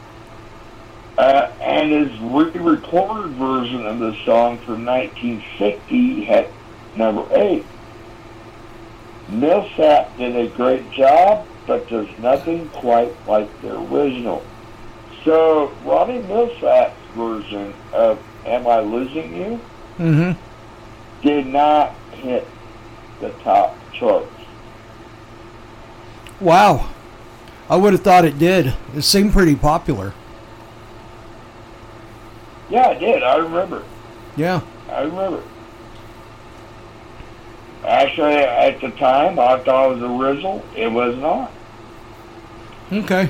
And his re-recorded version of the song from 1960 had number 8. Millsap did a great job, but there's nothing quite like the original. So, Ronnie Millsap's version of Am I Losing You? Did not hit the top charts. Wow. I would have thought it did. It seemed pretty popular. Yeah, I did. I remember. Yeah. I remember. Actually, at the time, I thought it was original. It was not. Okay.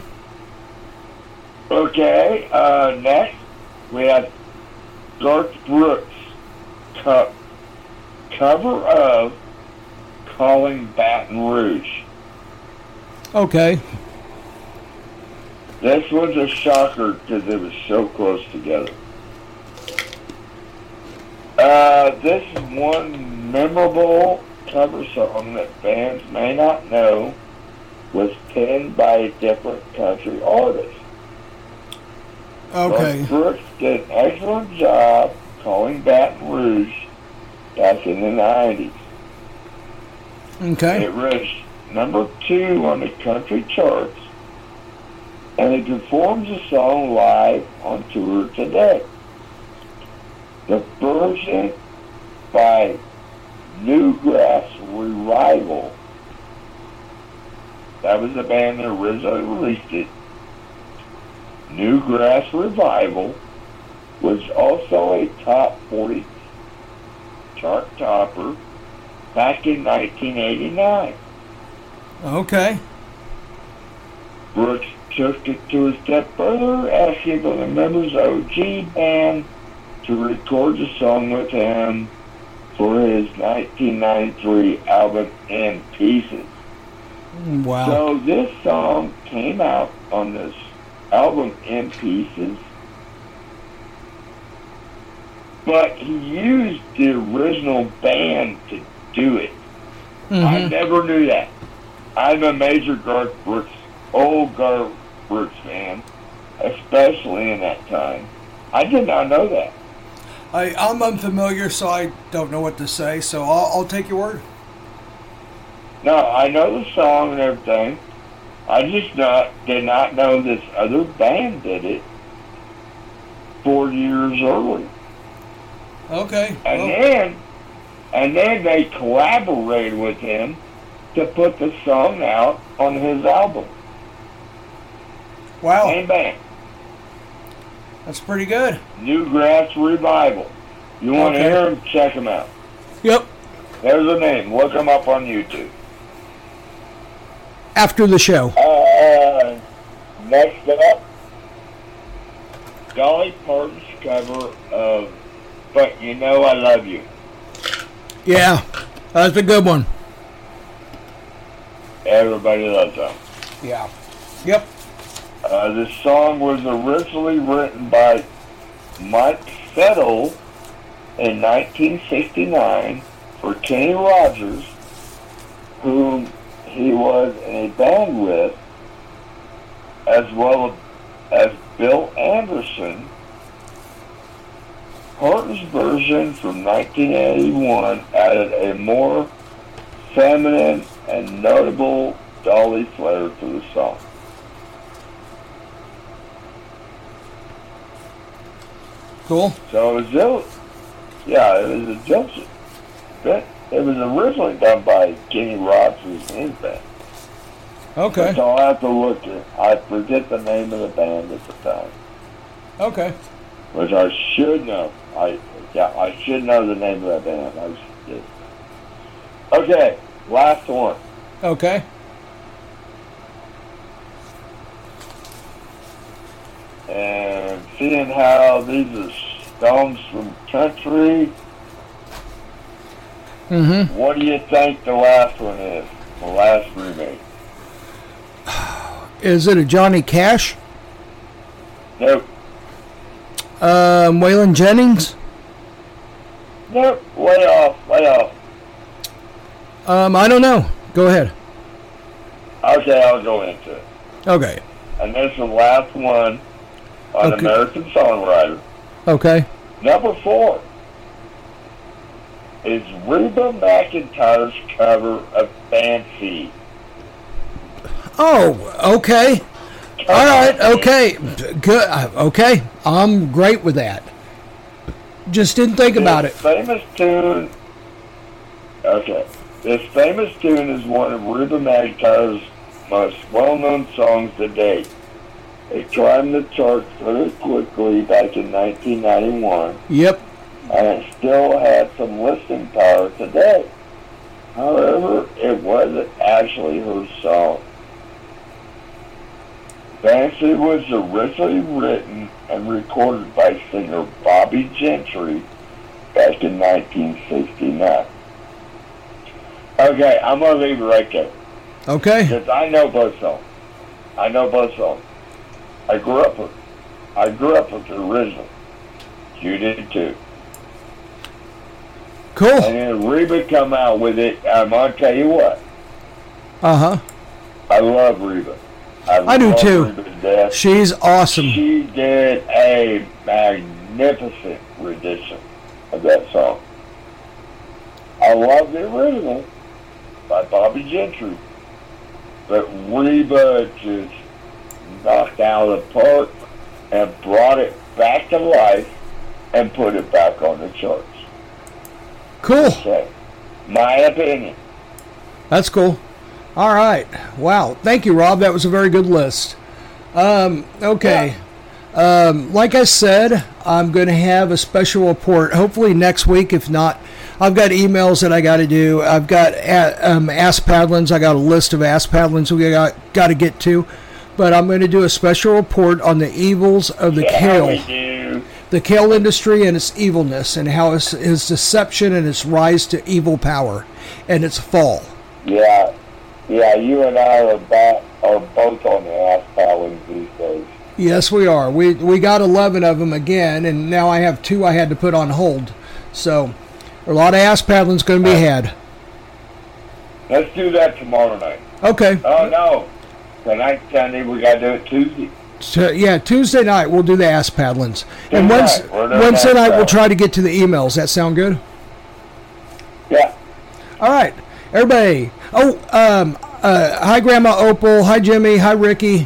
Okay, next, we have Garth Brooks' cover of Calling Baton Rouge. Okay. This was a shocker because it was so close together. This is one memorable cover song that fans may not know was penned by a different country artist. Okay. Brooks did an excellent job calling Baton Rouge back in the 90s. Okay. It reached number 2 on the country charts, and he performs the song live on tour today. The version by Newgrass Revival, that was the band that originally released it. Newgrass Revival was also a top 40 chart topper back in 1989. Okay. Brooks took it to a step further, asking for the members of OG band to record the song with him for his 1993 album In Pieces. Wow. So this song came out on this album In Pieces, but he used the original band to do it. I never knew that. I'm a major Garth Brooks fan, especially in that time. I did not know that. I'm unfamiliar, so I don't know what to say, so I'll take your word. No, I know the song and everything. I just did not know this other band did it 4 years early. Okay. And then they collaborated with him to put the song out on his album. Wow. Same band. That's pretty good. Newgrass Revival. You want to hear them? Check them out. Yep. There's a name. Look them up on YouTube. After the show. Next up, Dolly Parton's cover of But You Know I Love You. Yeah, that's a good one. Everybody loves that. Yeah. Yep. This song was originally written by Mike Settle in 1969 for Kenny Rogers, whom he was in a band with, as well as Bill Anderson. Parton's version from 1981 added a more feminine and notable Dolly flair to the song. Cool. So it was a Joseph. It was originally done by Kenny Rogers and his band. Okay. So I'll have to look at. I forget the name of the band at the time. Okay. Which I should know. I should know the name of that band. I did. Okay, last one. Okay. And seeing how these are songs from country, what do you think the last one is? The last remake? Is it a Johnny Cash? Nope. Waylon Jennings? Nope. Way off. I don't know. Go ahead. Okay, I'll go into it. Okay. And this is the last one on American Songwriter. Okay. Number 4 is Reba McEntire's cover of Fancy. Oh, okay. All right, okay. Good. Okay. I'm great with that. Just didn't think about it. This famous tune is one of Reba McEntire's most well-known songs to date. It climbed the charts very quickly back in 1991. Yep. And it still had some listening power today. However, it wasn't actually her song. Fancy was originally written and recorded by singer Bobby Gentry back in 1969. Okay, I'm going to leave it right there. Okay. Because I know both songs. I grew up with the original. You did too. Cool. And then Reba come out with it. I'm going to tell you what. Uh-huh. I love Reba. I do too. Reba to death. She's awesome. She did a magnificent rendition of that song. I love the original by Bobby Gentry. But Reba just knocked out of the park and brought it back to life and put it back on the charts. Cool. Okay. My opinion. That's cool. All right. Wow. Thank you, Rob. That was a very good list. Okay. Like I said, I'm going to have a special report hopefully next week. If not, I've got emails that I got to do. I've got Ask Paddlins. I got a list of Ask Paddlins we got to get to. But I'm going to do a special report on the evils of the kale. The kale industry and its evilness, and how its deception and its rise to evil power and its fall. Yeah, you and I are both on the Ask Paddlins these days. Yes, we are. We got 11 of them again, and now I have 2 I had to put on hold. So, a lot of Ask Paddlins going to be had. Let's do that tomorrow night. Okay. Oh, no. Tonight's Sunday, we got to do it Tuesday. Tuesday night we'll do the Ask Paddlins. And Wednesday night we'll try to get to the emails. That sound good? Yeah. All right. Everybody. Oh, hi, Grandma Opal. Hi, Jimmy. Hi, Ricky.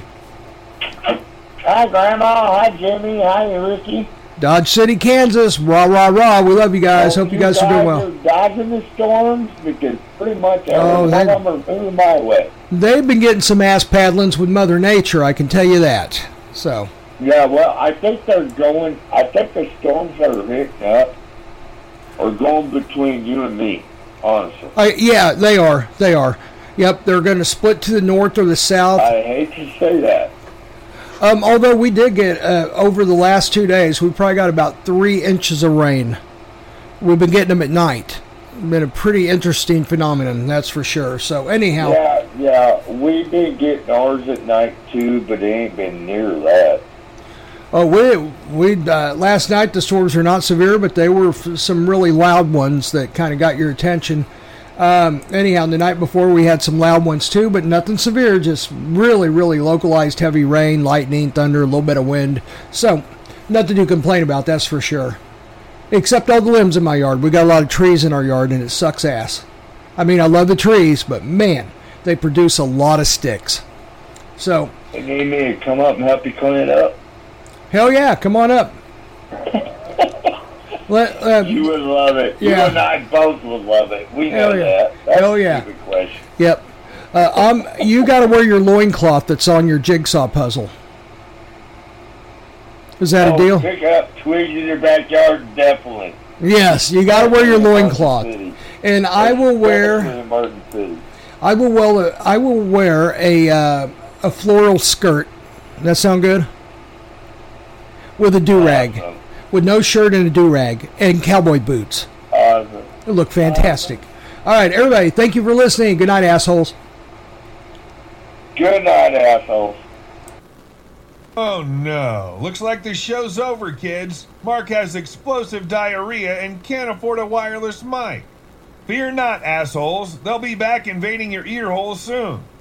Hi, Grandma. Hi, Jimmy. Hi, Ricky. Dodge City, Kansas. Rah, rah, rah. We love you guys. Hope you guys are doing well. Dodging the storms because pretty much every one of them are moving my way. They've been getting some ass paddlings with Mother Nature, I can tell you that. So. Yeah, well, I think the storms that are hitting up are going between you and me, honestly. Yeah, they are. They are. Yep, they're going to split to the north or the south. I hate to say that. Although we did get, over the last 2 days, we probably got about 3 inches of rain. We've been getting them at night. Been a pretty interesting phenomenon, that's for sure. So anyhow. Yeah, we've been getting ours at night too, but it ain't been near that. Oh, we last night the storms were not severe, but they were some really loud ones that kind of got your attention. Anyhow, the night before we had some loud ones too, but nothing severe, just really, really localized heavy rain, lightning, thunder, a little bit of wind. So, nothing to complain about, that's for sure. Except all the limbs in my yard. We got a lot of trees in our yard and it sucks ass. I mean, I love the trees, but man, they produce a lot of sticks. So. You need me to come up and help you clean it up? Hell yeah, come on up. You would love it. Yeah. You and I both would love it. We know that. That's a stupid question. Yep. You got to wear your loincloth that's on your jigsaw puzzle. Is that a deal? Pick up twigs in your backyard, definitely. Yes, you got to wear your loincloth. And I will wear. I will wear a floral skirt. That sound good? With a do-rag. Awesome. With no shirt and a do-rag. And cowboy boots. Awesome. It look fantastic. All right, everybody, thank you for listening. Good night, assholes. Good night, assholes. Oh no, looks like the show's over, kids. Mark has explosive diarrhea and can't afford a wireless mic. Fear not, assholes. They'll be back invading your ear holes soon.